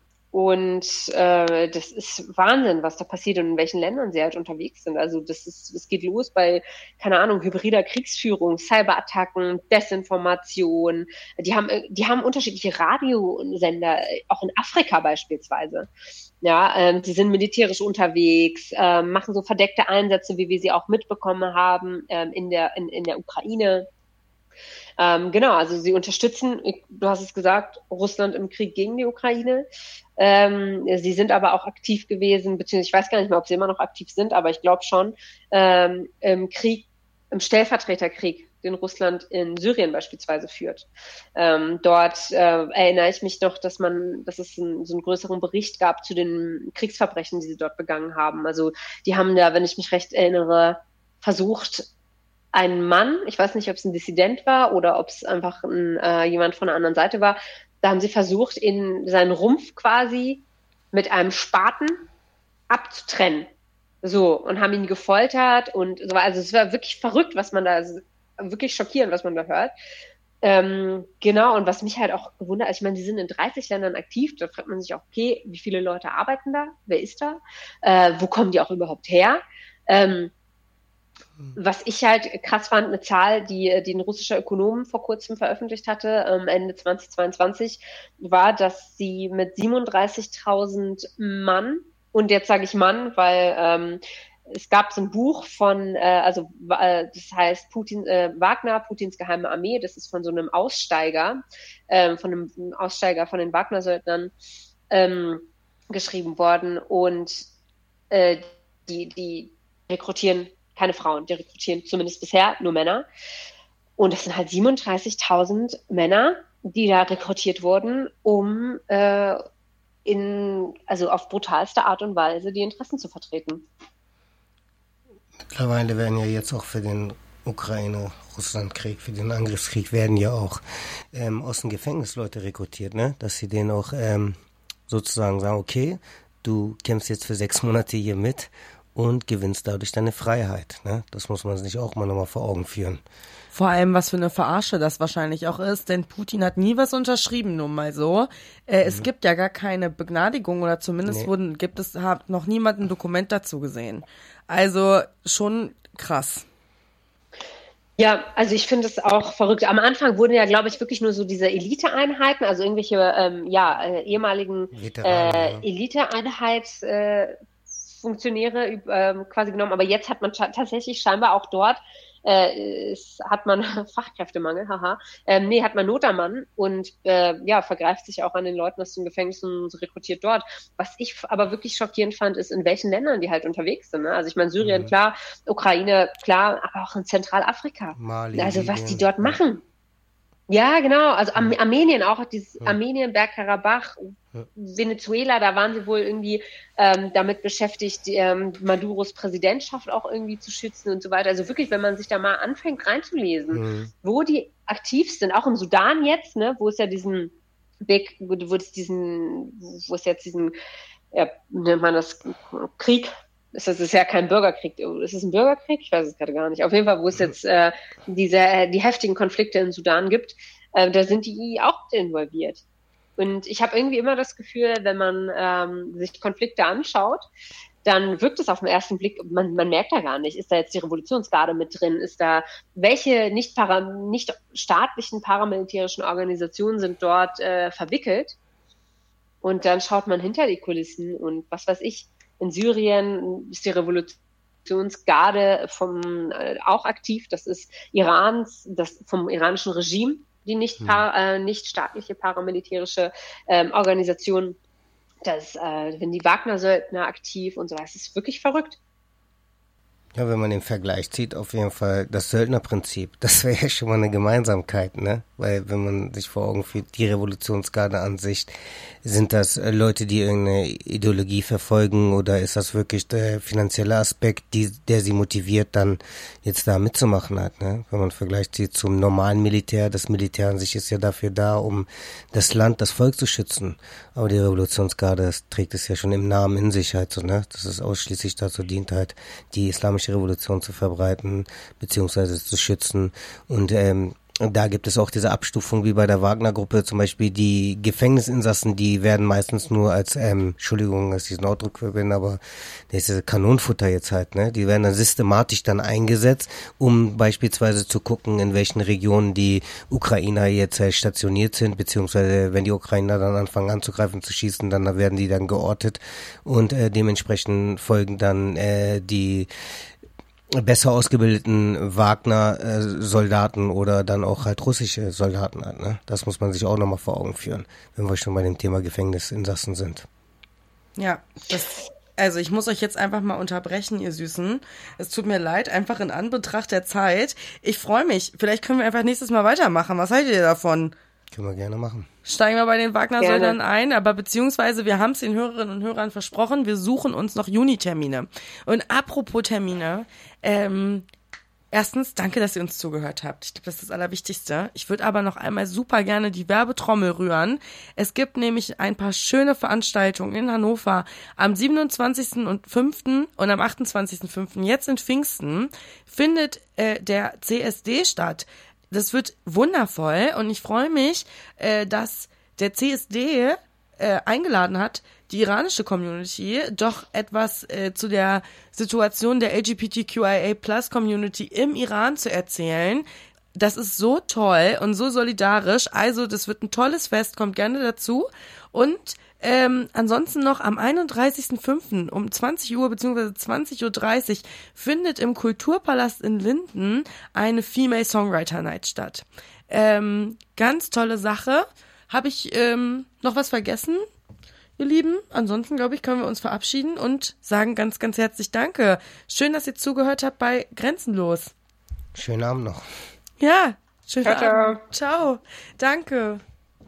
Und äh, das ist Wahnsinn, was da passiert und in welchen Ländern sie halt unterwegs sind. Also das ist, es geht los bei, keine Ahnung, hybrider Kriegsführung, Cyberattacken, Desinformation. Die haben, die haben unterschiedliche Radiosender, auch in Afrika beispielsweise. Ja, ähm, sie sind militärisch unterwegs, ähm, machen so verdeckte Einsätze, wie wir sie auch mitbekommen haben ähm, in der in, in der Ukraine. Ähm, genau, also sie unterstützen, du hast es gesagt, Russland im Krieg gegen die Ukraine. Ähm, sie sind aber auch aktiv gewesen, beziehungsweise ich weiß gar nicht mehr, ob sie immer noch aktiv sind, aber ich glaube schon, ähm, im Krieg, im Stellvertreterkrieg, den Russland in Syrien beispielsweise führt. Ähm, dort äh, erinnere ich mich noch, dass man, dass es ein, so einen größeren Bericht gab zu den Kriegsverbrechen, die sie dort begangen haben. Also die haben da, wenn ich mich recht erinnere, versucht, einen Mann, ich weiß nicht, ob es ein Dissident war oder ob es einfach ein, äh, jemand von der anderen Seite war, da haben sie versucht, in seinen Rumpf quasi mit einem Spaten abzutrennen. So, und haben ihn gefoltert und so. Also es war wirklich verrückt, was man da, wirklich schockierend, was man da hört. Ähm, genau, und was mich halt auch gewundert, also ich meine, die sind in dreißig Ländern aktiv, da fragt man sich auch, okay, wie viele Leute arbeiten da? Wer ist da? Äh, wo kommen die auch überhaupt her? Ähm, Was ich halt krass fand, eine Zahl, die, die ein russischer Ökonom vor kurzem veröffentlicht hatte, ähm, Ende zweitausendzweiundzwanzig, war, dass sie mit siebenunddreißigtausend Mann, und jetzt sage ich Mann, weil ähm, es gab so ein Buch von, äh, also äh, das heißt Putin, äh, Wagner, Putins geheime Armee, das ist von so einem Aussteiger, äh, von einem Aussteiger von den Wagner-Söldnern ähm, geschrieben worden, und äh, die, die rekrutieren keine Frauen, die rekrutieren zumindest bisher nur Männer. Und das sind halt siebenunddreißigtausend Männer, die da rekrutiert wurden, um äh, in, also auf brutalste Art und Weise die Interessen zu vertreten. Mittlerweile werden ja jetzt auch für den Ukraine-Russland-Krieg, für den Angriffskrieg werden ja auch ähm, aus dem Gefängnis Leute rekrutiert, ne? Dass sie denen auch ähm, sozusagen sagen, okay, du kämpfst jetzt für sechs Monate hier mit, und gewinnst dadurch deine Freiheit. Ne? Das muss man sich auch mal nochmal vor Augen führen. Vor allem, was für eine Verarsche das wahrscheinlich auch ist, denn Putin hat nie was unterschrieben, nur mal so. Äh, mhm. Es gibt ja gar keine Begnadigung oder zumindest nee. wurden, gibt es, hat noch niemand ein Dokument dazu gesehen. Also schon krass. Ja, also ich finde es auch verrückt. Am Anfang wurden ja, glaube ich, wirklich nur so diese Eliteeinheiten, also irgendwelche ähm, ja, äh, ehemaligen äh, Eliteeinheitsfunktionäre äh, äh, quasi genommen. Aber jetzt hat man scha- tatsächlich scheinbar auch dort Äh, es hat man Fachkräftemangel, haha. Ähm, nee, hat man Not am Mann und äh, ja, vergreift sich auch an den Leuten aus den Gefängnissen und rekrutiert dort. Was ich aber wirklich schockierend fand, ist, in welchen Ländern die halt unterwegs sind. Ne? Also ich meine, Syrien, mhm. klar, Ukraine, klar, aber auch in Zentralafrika. Mali, also was die dort machen. Ja, genau. Also Am- Armenien auch, dieses ja. Armenien, Bergkarabach, ja. Venezuela, da waren sie wohl irgendwie ähm, damit beschäftigt, die, ähm, Maduros Präsidentschaft auch irgendwie zu schützen und so weiter. Also wirklich, wenn man sich da mal anfängt reinzulesen, mhm. wo die aktiv sind, auch im Sudan jetzt, ne, wo es ja diesen Big, wo, wo es diesen, wo es jetzt diesen, ja, nennt man das Krieg. Das ist ja kein Bürgerkrieg. Ist es ein Bürgerkrieg? Ich weiß es gerade gar nicht. Auf jeden Fall, wo es jetzt äh, diese, äh, die heftigen Konflikte im Sudan gibt, äh, da sind die auch involviert. Und ich habe irgendwie immer das Gefühl, wenn man ähm, sich Konflikte anschaut, dann wirkt es auf den ersten Blick, man, man merkt da gar nicht, ist da jetzt die Revolutionsgarde mit drin, ist da, welche nicht, para, nicht staatlichen paramilitärischen Organisationen sind dort äh, verwickelt. Und dann schaut man hinter die Kulissen und was weiß ich, in Syrien ist die Revolutionsgarde vom, äh, auch aktiv. Das ist Irans, das vom iranischen Regime, die nicht, par, äh, nicht staatliche paramilitärische ähm, Organisation. Das, äh, wenn die Wagner-Söldner aktiv und so weiter. Das ist wirklich verrückt. Ja, wenn man den Vergleich zieht, auf jeden Fall das Söldnerprinzip. Das wäre ja schon mal eine Gemeinsamkeit, ne? Weil wenn man sich vor Augen führt, die Revolutionsgarde an sich, sind das Leute, die irgendeine Ideologie verfolgen oder ist das wirklich der finanzielle Aspekt, die, der sie motiviert, dann jetzt da mitzumachen hat, ne? Wenn man Vergleich zieht zum normalen Militär, das Militär an sich ist ja dafür da, um das Land, das Volk zu schützen. Aber die Revolutionsgarde, das trägt es ja schon im Namen in sich halt so, ne? Dass es ausschließlich dazu dient halt, die islamische Revolution zu verbreiten, beziehungsweise zu schützen. Und ähm, da gibt es auch diese Abstufung wie bei der Wagner-Gruppe, zum Beispiel die Gefängnisinsassen, die werden meistens nur als, ähm, Entschuldigung, dass ich diesen Ausdruck verwende, aber das ist Kanonenfutter jetzt halt, ne? Die werden dann systematisch dann eingesetzt, um beispielsweise zu gucken, in welchen Regionen die Ukrainer jetzt äh, stationiert sind, beziehungsweise wenn die Ukrainer dann anfangen anzugreifen, zu schießen, dann werden die dann geortet und äh, dementsprechend folgen dann äh, die besser ausgebildeten Wagner-Soldaten oder dann auch halt russische Soldaten an. Ne? Das muss man sich auch nochmal vor Augen führen, wenn wir schon bei dem Thema Gefängnisinsassen sind. Ja, das, also ich muss euch jetzt einfach mal unterbrechen, ihr Süßen. Es tut mir leid, einfach in Anbetracht der Zeit. Ich freue mich. Vielleicht können wir einfach nächstes Mal weitermachen. Was haltet ihr davon? Können wir gerne machen. Steigen wir bei den Wagner-Söldnern ein, aber beziehungsweise wir haben es den Hörerinnen und Hörern versprochen, wir suchen uns noch Juni-Termine. Und apropos Termine, ähm, erstens, danke, dass ihr uns zugehört habt. Ich glaube, das ist das Allerwichtigste. Ich würde aber noch einmal super gerne die Werbetrommel rühren. Es gibt nämlich ein paar schöne Veranstaltungen in Hannover am siebenundzwanzigsten fünften und am achtundzwanzigsten fünften Jetzt in Pfingsten findet äh, der C S D statt. Das wird wundervoll und ich freue mich, äh, dass der C S D äh, eingeladen hat, die iranische Community doch etwas äh, zu der Situation der L G B T Q I A Plus Community im Iran zu erzählen. Das ist so toll und so solidarisch. Also das wird ein tolles Fest, kommt gerne dazu. Und ähm, ansonsten noch am einunddreißigsten fünften um zwanzig Uhr bzw. zwanzig Uhr dreißig findet im Kulturpalast in Linden eine Female Songwriter Night statt. Ähm, ganz tolle Sache. Habe ich ähm, noch was vergessen, ihr Lieben? Ansonsten, glaube ich, können wir uns verabschieden und sagen ganz, ganz herzlich Danke. Schön, dass ihr zugehört habt bei Grenzenlos. Schönen Abend noch. Ja, schönen ciao, Abend. Ciao. Ciao. Danke.